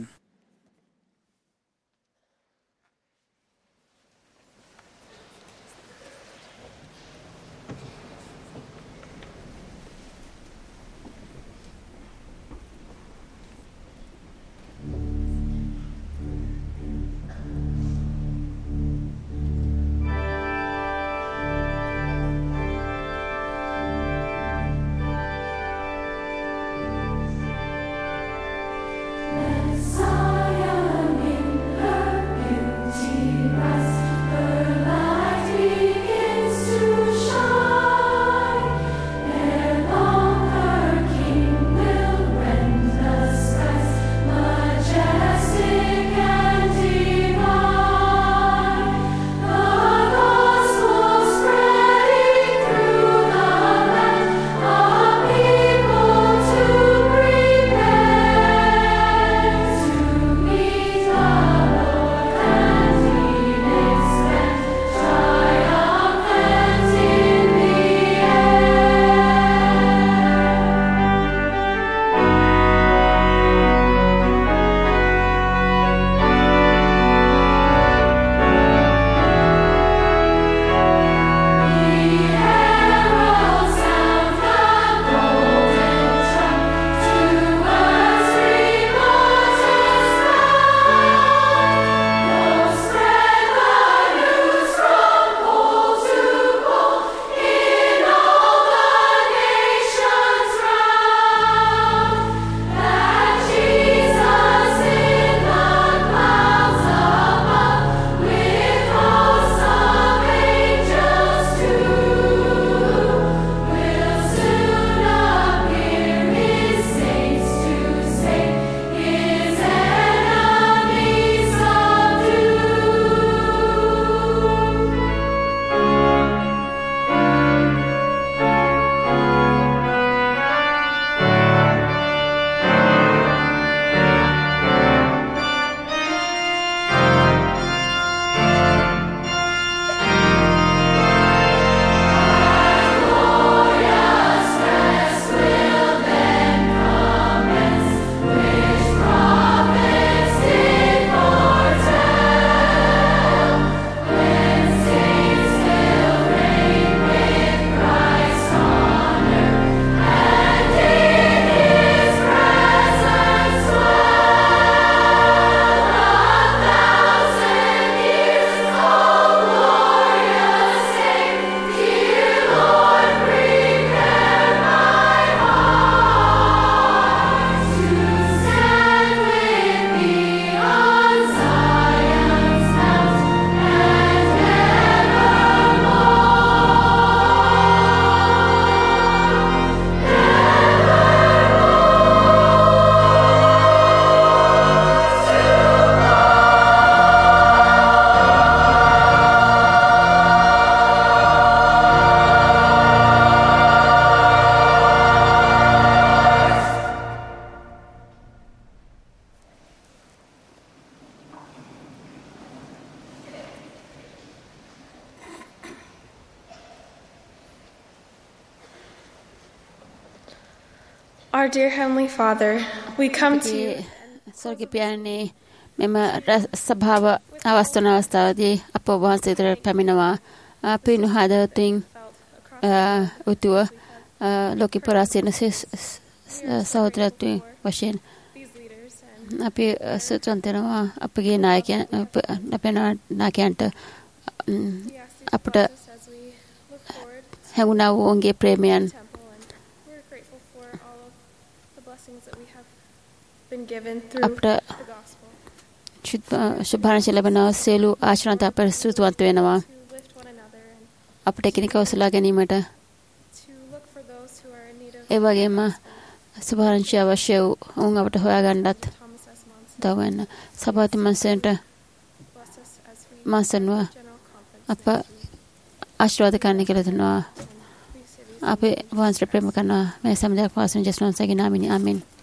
Our dear Heavenly Father, we come to you. Sorgi piani mema sabhava avastana avastadi appo vahansedra paminawa pinu hada ting utua loki parasena sahodra tu washin api sutantena apage naikya apena nakyanta apta haguna wonge premian අපට ශුභාරංචි ලැබෙන සියලු ආශිර්වාද පරිසුතුවත් වෙනවා. අපට එකිනෙක ඔසලා ගැනීමට ඒ වගේම ශුභාරංචි අවශ්‍ය වුන් අපට හොයාගන්නත් දවන්න සබත් මන්සෙන්ට මාසන්ව අප ආශිර්වාද කරන්න කියලා දෙනවා. අපි වහන්සේට ප්‍රේම කරනවා. මේ සම්දයක් පාසන ජස්ලොන්සගේ නාමයෙන් ආමෙන්.